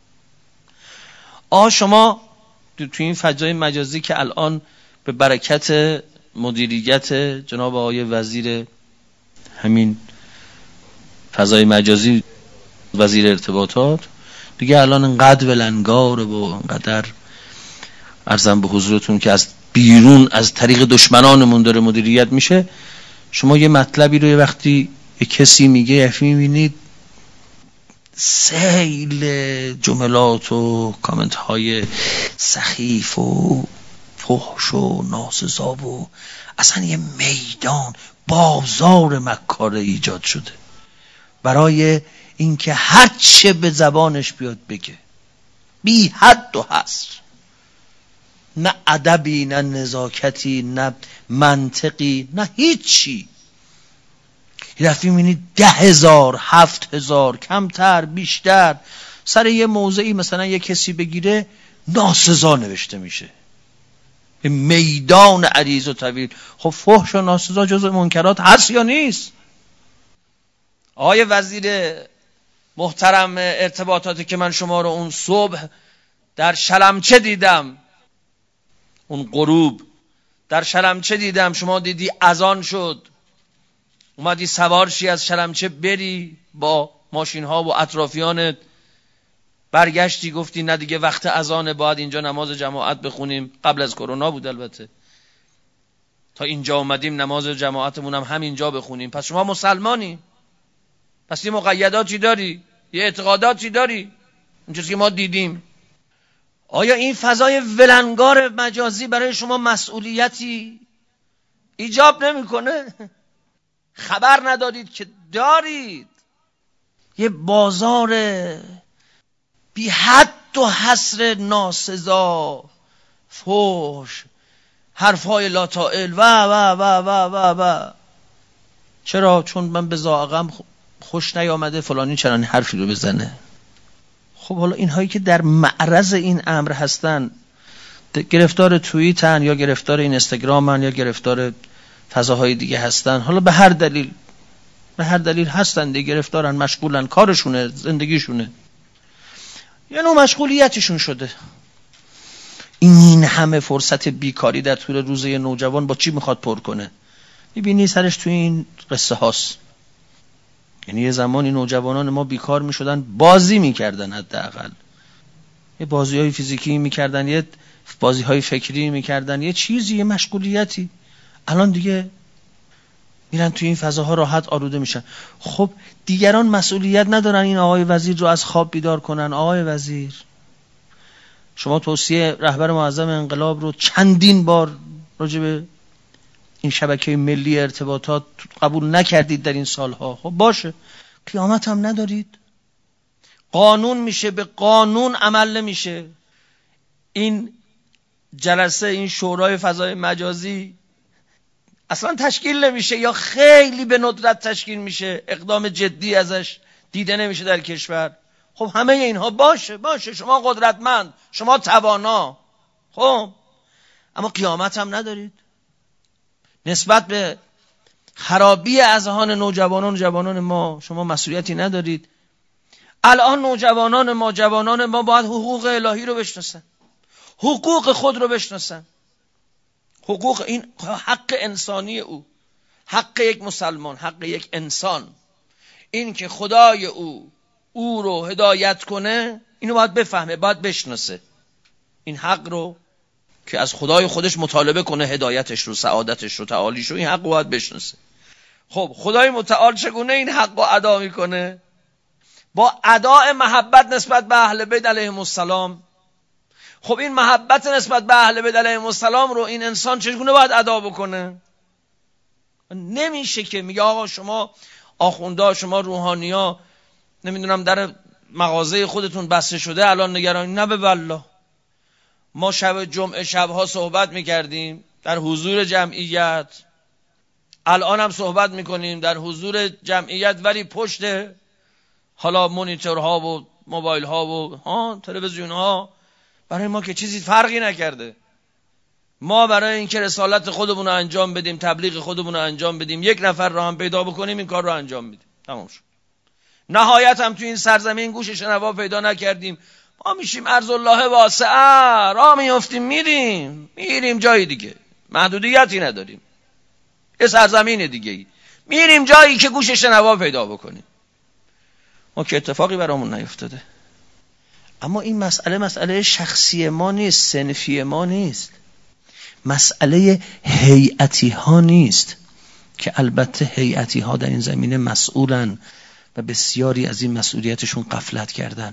شما تو این فضای مجازی که الان به برکت مدیریت جناب آقای وزیر همین فضای مجازی، وزیر ارتباطات، دیگه الان انقدر ولنگاره و انقدر عرضم به حضورتون که از بیرون از طریق دشمنانمون داره مدیریت میشه. شما یه مطلبی رو یه وقتی یه کسی میگه میبینید سیل جملات و کامنت های سخیف و فحش و ناسزا و اصلا یه میدان بازار مکاره ایجاد شده برای اینکه هر چه به زبانش بیاد بگه، بی حد و حصر. نه ادبی، نه نزاکتی، نه منطقی، نه هیچی. یه دفعه می‌بینید 10,000 7,000 کمتر بیشتر سر یه موضعی مثلا یه کسی بگیره ناسزا نوشته میشه، میدان عریض و طویل. خب فحش و ناسزا جزء منکرات هست یا نیست؟ آقای وزیر محترم ارتباطاتی که من شما رو اون صبح در شلمچه دیدم، اون غروب در شلمچه دیدم، شما دیدی اذان شد، اومدی سوار شی از شلمچه بری با ماشین ها و اطرافیانت، برگشتی گفتی نه دیگه وقت اذانه، باید اینجا نماز جماعت بخونیم. قبل از کرونا بود البته، تا اینجا اومدیم نماز جماعتمون هم همینجا بخونیم. پس شما مسلمانی، پس یه مقیداتی داری، یه اعتقاداتی داری، اون چیزی که ما دیدیم. آیا این فضای ولنگار مجازی برای شما مسئولیتی ایجاب نمیکنه؟ خبر ندارید که دارید. یه بازار بی حد و حصر ناسزا، فحش، حرفای لاتائل و و و و و و. چرا؟ چون من به ذائقه‌ام خوش نیامده فلانی چرا حرفی رو بزنه. خب حالا اینهایی که در معرض این امر هستن، گرفتار توییتن یا گرفتار این اینستاگرامن یا گرفتار فضاهای دیگه هستن، حالا به هر دلیل هستن دیگه، گرفتارن، مشغولن، کارشونه، زندگیشونه، یه نوع مشغولیتشون شده. این همه فرصت بیکاری در طول روز یه نوجوان با چی میخواد پر کنه؟ میبینی سرش توی این قصه هاست. یعنی یه زمانی نوجوانان ما بیکار میشدن، بازی میکردن، حداقل یه بازی های فیزیکی میکردن، یه بازی های فکری میکردن، یه چیزی، یه مشغولیتی. الان دیگه میرن توی این فضاها راحت آلوده میشن. خب دیگران مسئولیت ندارن این آقای وزیر رو از خواب بیدار کنن؟ آقای وزیر، شما توصیه رهبر معظم انقلاب رو چندین بار راجع به این شبکه ملی ارتباطات قبول نکردید در این سالها. خب باشه، قیامت هم ندارید. قانون میشه، به قانون عمل نمیشه. این جلسه، این شورای فضای مجازی اصلا تشکیل نمیشه یا خیلی به ندرت تشکیل میشه، اقدام جدی ازش دیده نمیشه در کشور. خب همه اینها باشه، شما قدرتمند، شما توانا، خب اما قیامت هم ندارید. نسبت به خرابی اذهان نوجوانان و جوانان ما شما مسئولیتی ندارید. الان نوجوانان ما، جوانان ما باید حقوق الهی رو بشناسن، حقوق خود رو بشناسن. حقوق، این حق انسانی حق یک مسلمان، حق یک انسان، این که خدای او رو هدایت کنه، اینو باید بفهمه، باید بشناسه. این حق رو که از خدای خودش مطالبه کنه، هدایتش رو، سعادتش رو، تعالیش رو، این حق رو باید بشناسه. خب خدای متعال چگونه این حق رو ادا میکنه؟ با اداء محبت نسبت به اهل بیت علیهم السلام. خب این محبت نسبت به اهل بیت علیهم السلام رو این انسان چگونه باید ادا بکنه؟ نمیشه که میگه آقا شما آخوندا، شما روحانیا، نمیدونم در مغازه خودتون بسته شده، الان نگرانی. نه به والله، ما شب جمعه شبها صحبت میکردیم در حضور جمعیت، الان هم صحبت میکنیم در حضور جمعیت، ولی پشت حالا مونیتورها و موبایل ها و تلویزیون ها برای ما که چیزی فرقی نکرده. ما برای اینکه رسالت خودمون رو انجام بدیم، تبلیغ خودمون رو انجام بدیم، یک نفر رو هم پیدا بکنیم، این کار رو انجام میدیم، تمام شد. نهایت هم تو این سرزمین گوش شنوا پیدا نکردیم، ما میشیم ارض الله واسعه، راه میافتیم میریم جای دیگه، محدودیتی نداریم، یه سرزمین دیگه میریم جایی که گوش شنوا پیدا بکنیم. ما که اتفاقی برامون نیفتاده. اما این مسئله شخصی ما نیست، صنفی ما نیست، مسئله هیئتی ها نیست که البته هیئتی ها در این زمینه مسئولن و بسیاری از این مسئولیتشون غفلت کردن.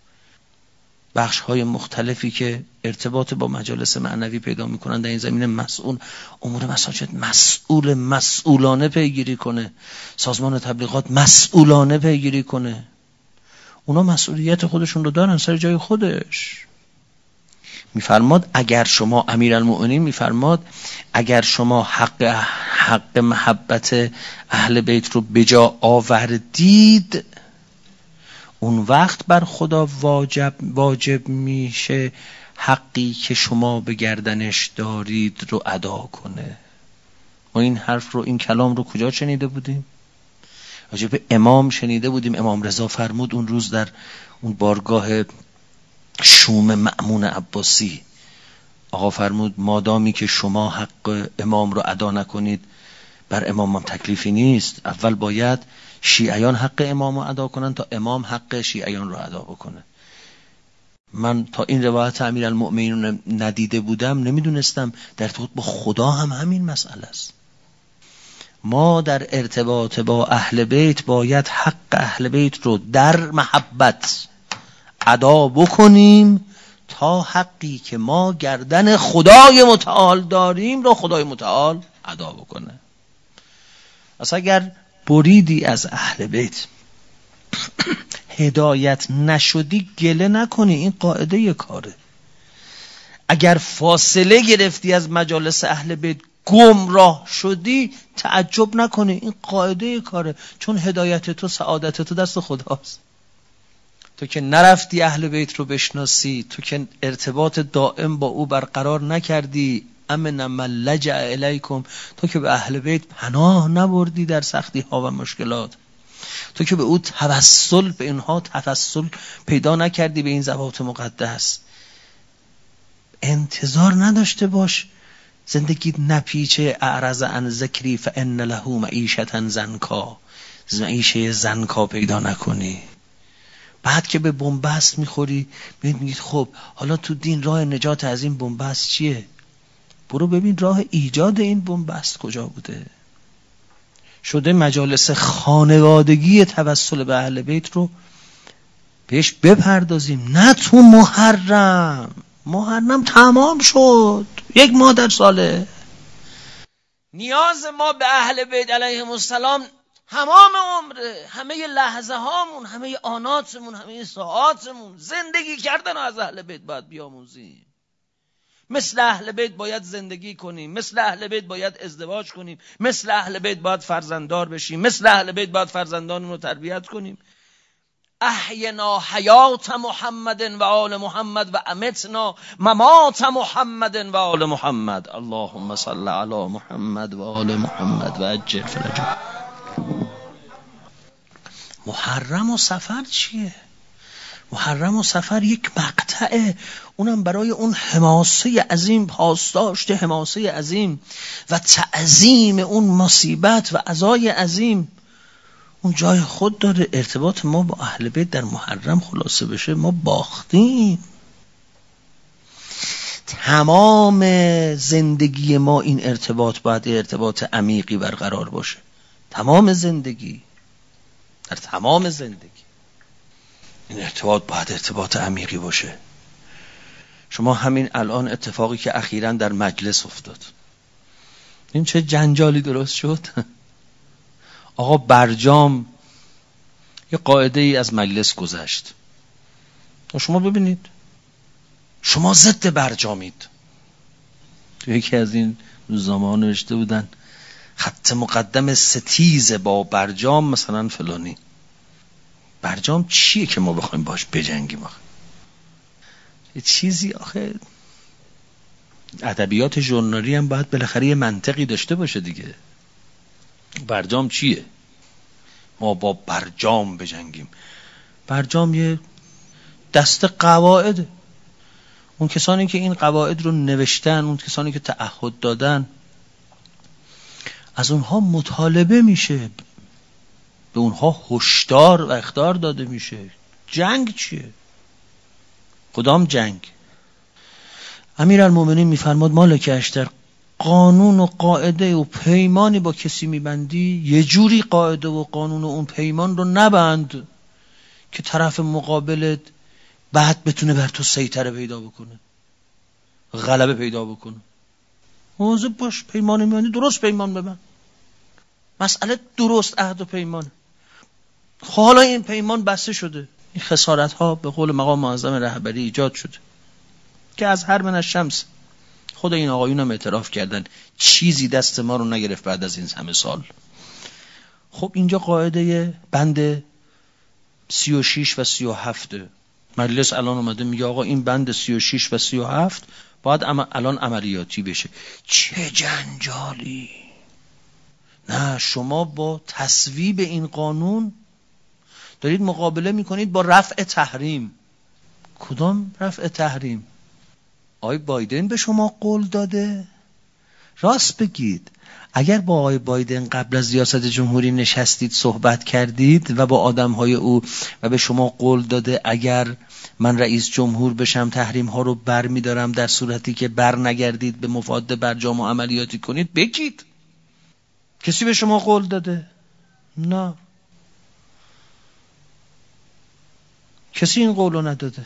بخش های مختلفی که ارتباط با مجالس معنوی پیدا میکنن در این زمینه مسئول، امور مساجد مسئولانه پیگیری کنه، سازمان تبلیغات مسئولانه پیگیری کنه. اونا مسئولیت خودشون رو دارن سر جای خودش. میفرماد اگر شما امیرالمؤمنین میفرماد اگر شما حق محبت اهل بیت رو به جا آوردید، اون وقت بر خدا واجب میشه حقی که شما به گردنش دارید رو ادا کنه. ما این حرف رو، این کلام رو کجا شنیده بودیم؟ راجع به امام شنیده بودیم. امام رضا فرمود اون روز در اون بارگاه شوم مأمون عباسی، آقا فرمود مادامی که شما حق امام رو ادا نکنید، بر امام هم تکلیفی نیست. اول باید شیعیان حق امام رو ادا کنن تا امام حق شیعیان رو ادا بکنه. من تا این روایت امیرالمؤمنین رو ندیده بودم، نمیدونستم در ارتباط با خدا هم همین مسئله است. ما در ارتباط با اهل بیت باید حق اهل بیت رو در محبت ادا بکنیم تا حقی که ما گردن خدای متعال داریم رو خدای متعال ادا بکنه. پس اگر بریدی از اهل بیت هدایت نشدی گله نکنی، این قاعده کاره. اگر فاصله گرفتی از مجالس اهل بیت گمراه شدی تعجب نکنی، این قاعده کاره، چون هدایت تو، سعادت تو دست خداست. تو که نرفتی اهل بیت رو بشناسی، تو که ارتباط دائم با او برقرار نکردی، امن من لجأ الیکم، تو که به اهل بیت پناه نبردی در سختی ها و مشکلات، تو که به او توسل، به اینها توسل پیدا نکردی، به این ذوات مقدس انتظار نداشته باش زندگی نپیچه. اعرض عن ذکری فان له معیشة زنکا، معیشه زنکا پیدا نکنی. بعد که به بنبست میخوری میگید خب حالا تو دین راه نجات از این بنبست چیه؟ برو ببین راه ایجاد این بنبست کجا بوده. شده مجالس خانوادگی توسل به اهل بیت رو بهش بپردازیم، نه تو محرم تمام شد، 1 ماه در ساله. نیاز ما به اهل بیت علیهم السلام تمام عمره، همه لحظه هامون، همه آناتمون، همه ساعاتمون زندگی کردن و از اهل بیت باید بیاموزیم. مثل اهل بیت باید زندگی کنیم، مثل اهل بیت باید ازدواج کنیم، مثل اهل بیت باید فرزنددار بشیم، مثل اهل بیت باید فرزندانمون رو تربیت کنیم. احینا حیات محمد و آل محمد و امتنا ممات محمد و آل محمد. اللهم صل علی محمد و آل محمد و عجل فرجهم. محرم و سفر چیه؟ محرم و سفر یک مقطعه، اونم برای اون حماسه عظیم، پاسداشت حماسه عظیم و تعظیم اون مصیبت و عزای عظیم. اون جای خود داره. ارتباط ما با اهل بیت در محرم خلاصه بشه ما باختیم. تمام زندگی ما این ارتباط باید ارتباط عمیقی برقرار باشه. تمام زندگی، در تمام زندگی این ارتباط باید ارتباط عمیقی باشه. شما همین الان اتفاقی که اخیراً در مجلس افتاد، این چه جنجالی درست شد. آقا برجام یه قاعده ای از مجلس گذشت. شما ببینید، شما ضد برجامید. تو یکی از این روزنامه‌ها نوشته بودن خط مقدم ستیز با برجام مثلا فلانی. برجام چیه که ما بخوایم باش بجنگیم؟ آخه یه چیزی، آخه ادبیات ژورنالی هم باید بالاخره یه منطقی داشته باشه دیگه. برجام چیه؟ ما با برجام بجنگیم. برجام یه دست قواعده. اون کسانی که این قواعد رو نوشتن، اون کسانی که تعهد دادن، از اونها مطالبه میشه، به اونها هشدار و اخطار داده میشه. جنگ چیه؟ کدام جنگ؟ امیرالمؤمنین میفرماد مالک اشتر، قانون و قاعده و پیمانی با کسی میبندی، یه جوری قاعده و قانون و اون پیمان رو نبند که طرف مقابلت بعد بتونه بر تو سیطره پیدا بکنه، غلبه پیدا بکنه. مواظب باش، پیمان میبندی درست پیمان ببند. مسئله درست عهد و پیمان. حالا این پیمان بسته شده، این خسارت ها به قول مقام معظم رهبری ایجاد شده، که از هر من الشمس. خود این آقایون هم اعتراف کردن چیزی دست ما رو نگرفت بعد از این همه سال. خب اینجا قاعده بند 36 و 37 مجلس الان اومده میگه آقا این بند 36 و 37 باید الان عملیاتی بشه. چه جنجالی. نه، شما با تصویب این قانون دارید مقابله میکنید با رفع تحریم. کدام رفع تحریم؟ آقای بایدن به شما قول داده؟ راست بگید، اگر با آقای بایدن قبل از ریاست جمهوری نشستید صحبت کردید و با آدمهای او و به شما قول داده اگر من رئیس جمهور بشم تحریم ها رو بر میدارم در صورتی که بر نگردید به مفاد برجام و عملیاتی کنید، بگید. کسی به شما قول داده؟ نه، کسی این قولو نداده.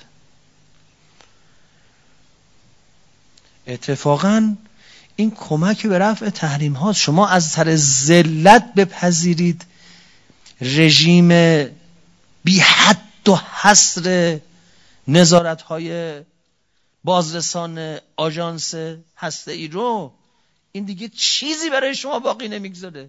اتفاقاً این کمک به رفع تحریم هاست. شما از سر ذلت بپذیرید رژیم بی حد و حصر نظارت های بازرسان آژانس هسته‌ای رو، این دیگه چیزی برای شما باقی نمیگذاره.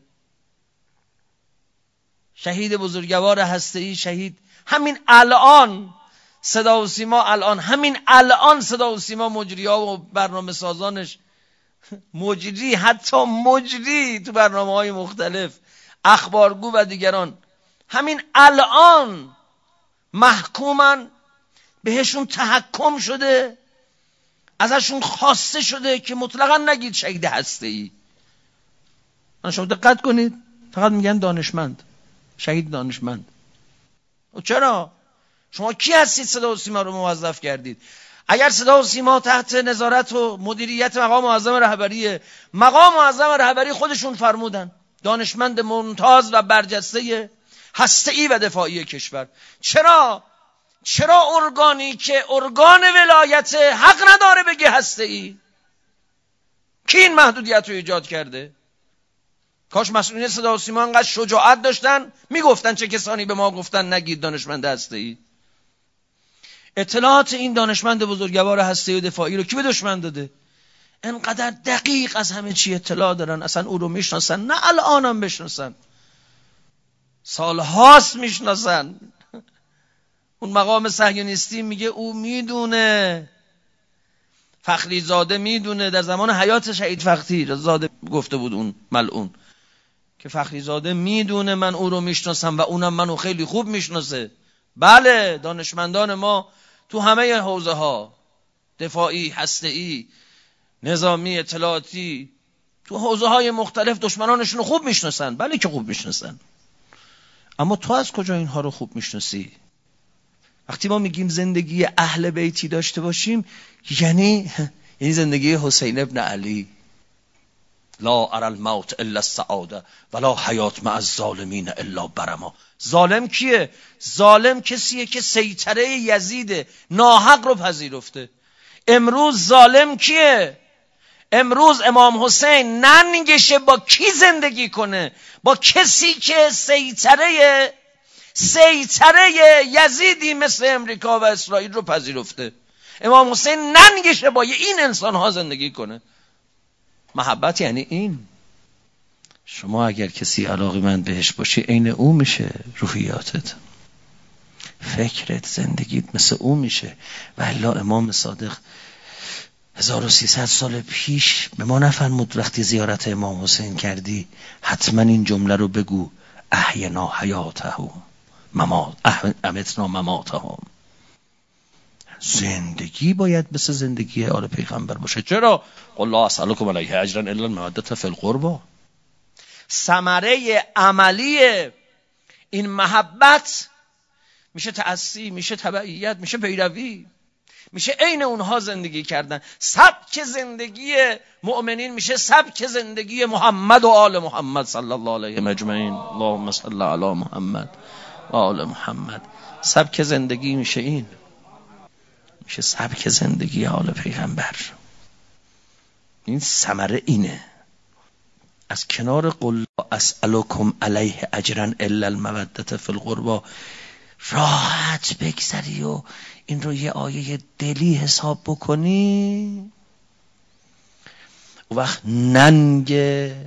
شهید بزرگوار هسته‌ای، شهید همین الان صدا و سیما، همین الان صدا و سیما مجری‌ها و برنامه سازانش، مجری، حتی مجری تو برنامه‌های مختلف، اخبارگو و دیگران، همین الان محکومن، بهشون تحکم شده، ازشون خواسته شده که مطلقاً نگید شهید هسته‌ای. شما دقت کنید، فقط میگن دانشمند، شهید دانشمند. و چرا؟ شما کی هستید صدا و سیما رو موظف کردید؟ اگر صدا و سیما تحت نظارت و مدیریت مقام معظم رهبریه، مقام معظم رهبری خودشون فرمودن دانشمند ممتاز و برجسته هسته‌ای و دفاعی کشور. چرا ارگانی که ارگان ولایت حق نداره بگه هسته‌ای؟ کی این محدودیت رو ایجاد کرده؟ کاش مسئولین صدا و سیما انقدر شجاعت داشتن میگفتن چه کسانی به ما گفتن نگید دانشمند هسته‌ای. اطلاعات این دانشمند بزرگوار هسته‌ای و دفاعی رو کی به دشمن داده؟ انقدر دقیق از همه چی اطلاع دارن، اصلا او رو میشناسن، نه الانم بشناسن، سالهاست میشناسن. اون مقام صهیونیستی میگه او میدونه، فخری زاده میدونه، در زمان حیات شهید فخری زاده گفته بود اون ملعون که فخری زاده میدونه من او رو میشناسم و اونم منو خیلی خوب میشناسه. بله، دانشمندان ما تو همه حوزه ها، دفاعی، هسته‌ای، نظامی، اطلاعاتی، تو حوزه های مختلف دشمنانشون رو خوب میشناسن. بله که خوب میشناسن. اما تو از کجا اینها رو خوب میشناسی؟ وقتی ما میگیم زندگی اهل بیتی داشته باشیم، یعنی زندگی حسین ابن علی. لا اری الموت الا السعاده ولا حیات مع الظالمین الا برما. ظالم کیه؟ ظالم کسیه که سیطره یزید ناحق رو پذیرفته. امروز ظالم کیه؟ امروز امام حسین ننگشه با کی زندگی کنه؟ با کسی که سیطره یزیدی مثل امریکا و اسرائیل رو پذیرفته. امام حسین ننگشه با این انسان ها زندگی کنه. محبت یعنی این. شما اگر کسی علاقه‌مند بهش باشی عین او میشه، روحیاتت، فکرت، زندگیت مثل او میشه. و الا امام صادق 1300 سال پیش به ما نفرمود وقتی زیارت امام حسین کردی حتما این جمله رو بگو: احینا حیاته امتنا مماته. زندگی باید مثل زندگی آل پیغمبر باشه. چرا؟ قل لا اسألکم علیه اجرا الا المودة فی القربى. ثمره عملی این محبت میشه تأسی، میشه تبعیت، میشه پیروی، میشه عین اونها زندگی کردن. سبک زندگی مؤمنین میشه سبک زندگی محمد و آل محمد صلی الله علیه اجمعین. اللهم صل علی محمد و آل محمد. سبک زندگی میشه این، میشه سبک زندگی آل پیغمبر. این ثمره اینه. از کنار قل اسألکم علیه اجرا الا المودة فی القربى راحت بگذری و این رو یه آیه دلی حساب بکنی، اون وقت ننگ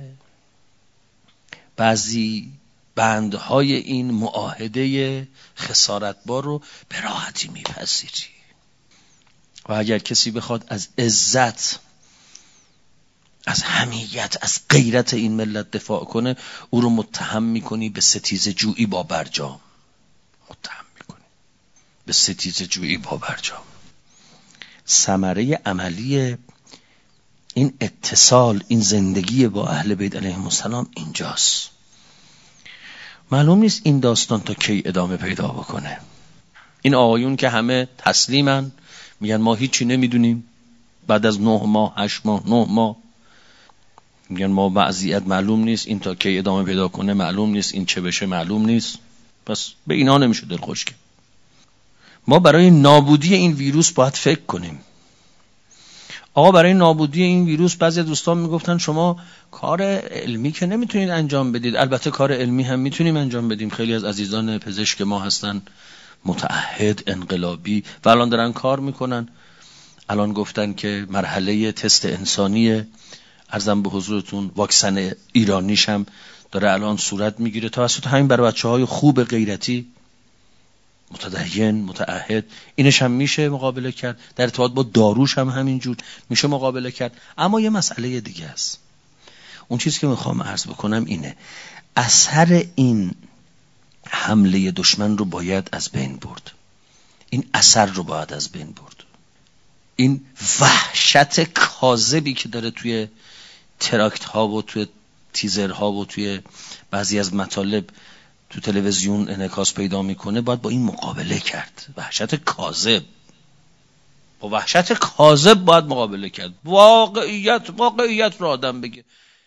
بعضی بندهای این معاهده خسارتبار رو به راحتی میپذیری. و اگر کسی بخواد از عزت، از حمیت، از غیرت این ملت دفاع کنه، او رو متهم میکنی به ستیزه جویی با برجام. متهم میکنی به ستیزه جویی با برجام. ثمره عملی این اتصال، این زندگی با اهل بیت علیهم السلام اینجاست. معلوم نیست این داستان تا کی ادامه پیدا بکنه. این آقایون که همه تسلیمن، میگن ما هیچی نمیدونیم، بعد از 9 ماه 8 ماه 9 ماه میگن ما وضعیت معلوم نیست، این تا کی ادامه پیدا کنه معلوم نیست، این چه بشه معلوم نیست. پس به اینا نمیشه دل خوش کرد. ما برای نابودی این ویروس باید فکر کنیم. آقا برای نابودی این ویروس بعضی دوستان میگفتن شما کار علمی که نمیتونید انجام بدید. البته کار علمی هم میتونیم انجام بدیم. خیلی از عزیزان پزشک ما هستن متعهد، انقلابی و الان دارن کار میکنن. الان گفتن که مرحله تست انسانی، عرضم به حضورتون، واکسن ایرانیش هم داره الان صورت میگیره توسط همین برای بچه‌های خوب غیرتی متدین متعهد. اینش هم میشه مقابله کرد. در ارتباط با داروش هم همینجور میشه مقابله کرد. اما یه مسئله دیگه است. اون چیزی که میخوام عرض بکنم اینه، اثر این حمله دشمن رو باید از بین برد. این اثر رو باید از بین برد. این وحشت کاذبی که داره توی تراکت ها و توی تیزر ها و توی بعضی از مطالب تو تلویزیون انعکاس پیدا میکنه، باید با این مقابله کرد. وحشت کاذب، با وحشت کاذب باید مقابله کرد. واقعیت رو آدم بگه،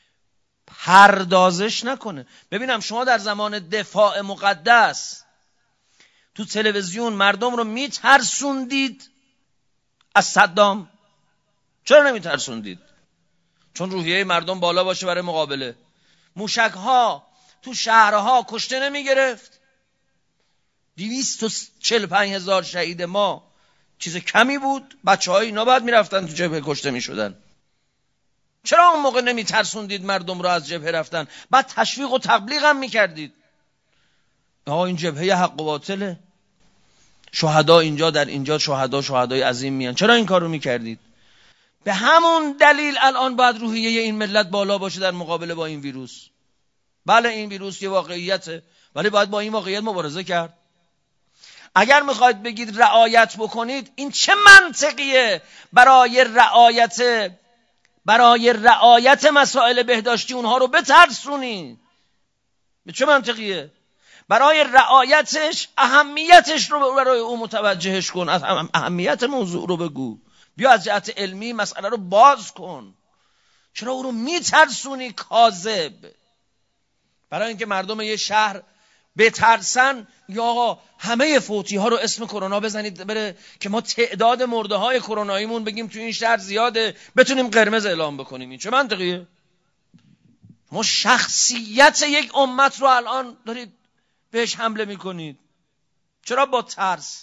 پردازش نکنه. ببینم شما در زمان دفاع مقدس تو تلویزیون مردم رو میترسوندید از صدام. چرا نمیترسوندید؟ چون روحیه مردم بالا باشه برای مقابله. موشک ها تو شهرها کشته نمی گرفت. 245,000 شهید ما چیز کمی بود؟ بچه های اینا بعد می رفتن تو جبهه کشته می شدن. چرا اون موقع نمی ترسوندید مردم رو از جبهه رفتن؟ بعد تشویق و تبلیغ هم می کردید. این جبهه حق و باطله، شهدا اینجا در اینجا شهدای عظیم میان. چرا این کار رو می کردید؟ به همون دلیل الان باید روحیه این ملت بالا باشه در مقابله با این ویروس. بله این ویروس یه واقعیته، ولی باید با این واقعیت مبارزه کرد. اگر میخواید بگید رعایت بکنید، این چه منطقیه برای رعایت مسائل بهداشتی اونها رو بترسونید؟ به چه منطقیه؟ برای رعایتش اهمیتش رو برای او متوجهش کن، اهمیت موضوع رو بگو، بیا از جهت علمی مسئله رو باز کن. چرا او رو میترسونی کاذب؟ برای اینکه مردم یه شهر بترسن، یا آقا همه فوتی ها رو اسم کرونا بزنید بره که ما تعداد مرده های کروناییمون بگیم تو این شهر زیاده، بتونیم قرمز اعلام بکنیم. این چه منطقیه؟ ما شخصیت یک امت رو الان دارید بهش حمله میکنید. چرا با ترس؟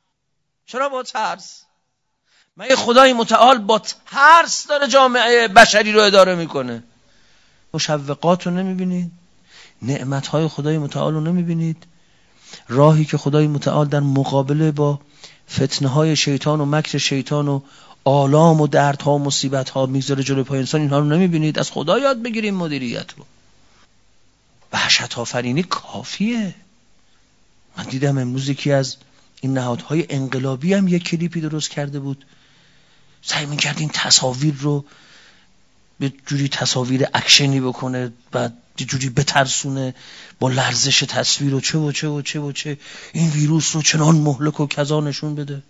مگه خدای متعال با ترس داره جامعه بشری رو اداره میکنه؟ مشوقات رو نمیبینید؟ نعمتهای خدای متعال رو نمیبینید؟ راهی که خدای متعال در مقابله با فتنه های شیطان و مکر شیطان و آلام و دردها و مصیبتها میگذاره جلوی پای انسان، اینها رو نمیبینید؟ از خدا یاد بگیریم مدیریت رو. وحشت آفرینی کافیه. من دیدم امروز یکی از این نهادهای انقلابی هم یک کلیپی درست کرده بود، سعی می‌کرد این تصاویر رو به جوری تصاویر اکشنی بکنه، بعد جوری بترسونه با لرزش تصویر و چه این ویروس رو چنان مهلک و کذا نشون بده.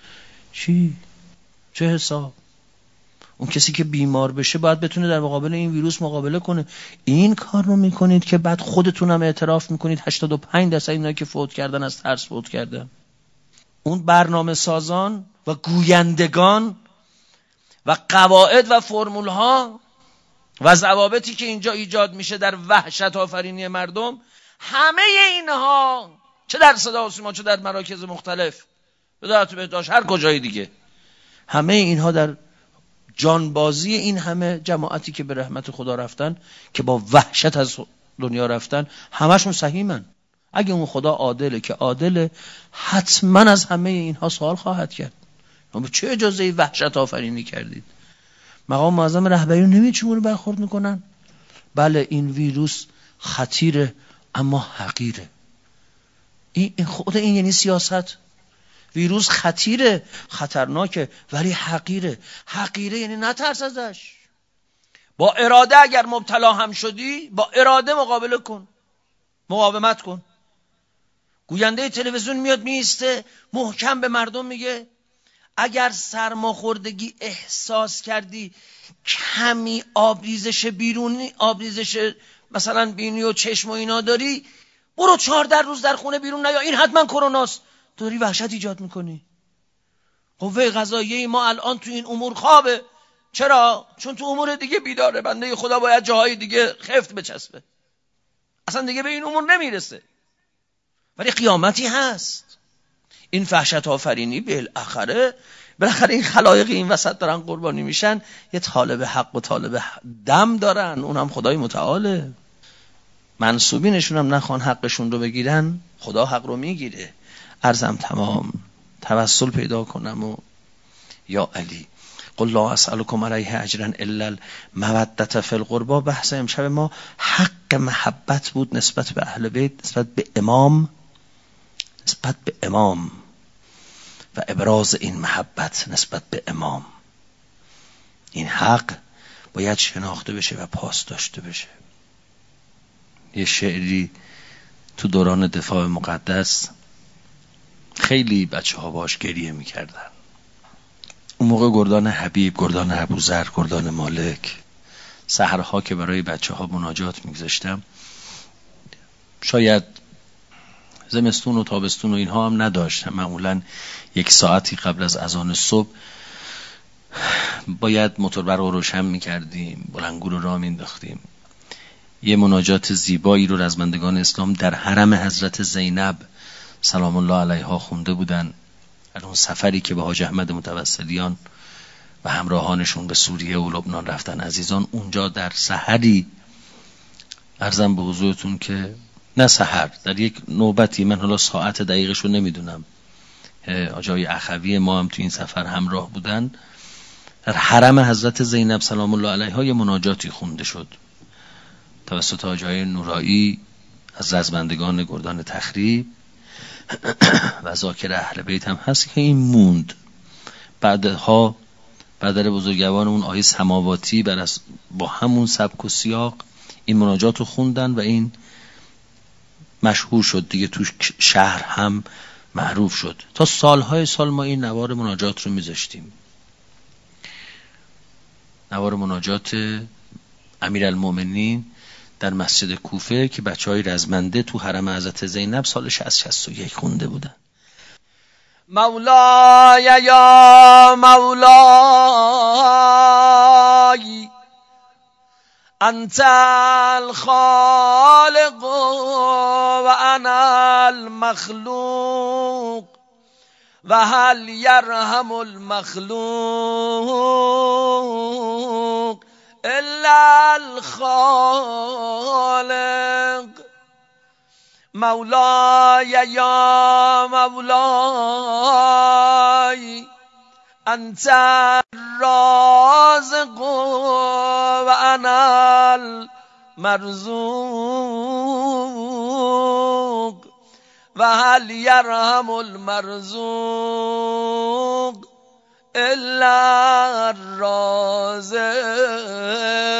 چه حساب؟ اون کسی که بیمار بشه باید بتونه در مقابل این ویروس مقابله کنه. این کار رو میکنید که بعد خودتون هم اعتراف میکنید 85% اینایی که فوت کردن از ترس فوت کردن. اون برنامه سازان و گویندگان و قواعد و فرمول ها و ضوابطی که اینجا ایجاد میشه در وحشت آفرینی مردم، همه اینها چه در صدا و سیما، چه در مراکز مختلف، بدایت بهداشت، هر کجای دیگه. همه اینها در جانبازی این همه جماعتی که به رحمت خدا رفتن، که با وحشت از دنیا رفتن، همشون سهیمن. اگه اون خدا عادله که عادله، حتما از همه اینها سوال خواهد کرد. اما چه اجازه وحشت آفرینی کردید؟ مقام معظم رهبری نمی‌دونی چگونه برخورد میکنن؟ بله این ویروس خطیره اما حقیره. این خود این یعنی سیاست. ویروس خطیره، خطرناکه، ولی حقیره. حقیره یعنی نترس ازش. با اراده اگر مبتلا هم شدی، با اراده مقابله کن، مقاومت کن. گوینده تلویزیون میاد میسته محکم به مردم میگه اگر سرماخوردگی احساس کردی، کمی آبریزش بیرونی، آبریزش مثلا بینی و چشم و اینا داری، برو 14 روز در خونه بیرون نیا، این حتما کروناست. تو داری وحشت ایجاد میکنی. قوه قضاییه ما الان تو این امور خوابه. چرا؟ چون تو امور دیگه بیداره. بنده خدا باید جاهای دیگه خفت بچسبه، اصلا دیگه به این امور نمیرسه. ولی قیامتی هست. این وحشت آفرینی بالاخره این خلایق این وسط دارن قربانی میشن، یه طالب حق و طالب دم دارن، اونم خدای متعاله. منسوبینشون هم نخوان حقشون رو بگیرن، خدا حق رو میگیره. عرضم تمام. توسل پیدا کنم و یا علی قل لا اسألكم علیه اجرا الا المودة فی القربى. بحث امشب ما حق محبت بود نسبت به اهل بیت، نسبت به امام، نسبت به امام و ابراز این محبت نسبت به امام. این حق باید شناخته بشه و پاس داشته بشه. یه شعری تو دوران دفاع مقدس خیلی بچه ها باش گریه میکردن. اون موقع گردان حبیب، گردان ابوذر، گردان مالک، سحرها که برای بچه ها مناجات میگذاشتم، شاید زمستون و تابستون و اینها هم نداشتم. معمولا 1 ساعتی قبل از اذان صبح باید موتور برق رو روشن میکردیم، بلندگو رو راه مینداختیم. یه مناجات زیبایی رو رزمندگان اسلام در حرم حضرت زینب سلام الله علیها خونده بودن. در اون سفری که به حاج احمد متوسلیان و همراهانشون به سوریه و لبنان رفتن عزیزان، اونجا در سحری عرضم به حضورتون که نه سحر، در یک نوبتی، من حالا ساعت دقیقش رو نمیدونم، آجای اخوی ما هم تو این سفر همراه بودن، در حرم حضرت زینب سلام الله علیها یه مناجاتی خونده شد توسط آجای نورایی از رزمندگان گردان تخریب و ذاکر اهل بیت هم هست که این موند. بعدها برادر بزرگوار اون آیه سماواتی با همون سبک و سیاق این مناجات رو خوندن و این مشهور شد دیگه، تو شهر هم معروف شد. تا سالهای سال ما این نوار مناجات رو میذاشتیم، نوار مناجات امیرالمومنین در مسجد کوفه که بچهای رزمنده تو حرم حضرت زینب سال 60-61 خونده بودن. مولای یا مولای انت الخالق و انا المخلوق و هل یرحم المخلوق الا الخالق. مولای یا مولای انت الرازق و انا المرزوق و هل یرحم المرزوق الا الرازق.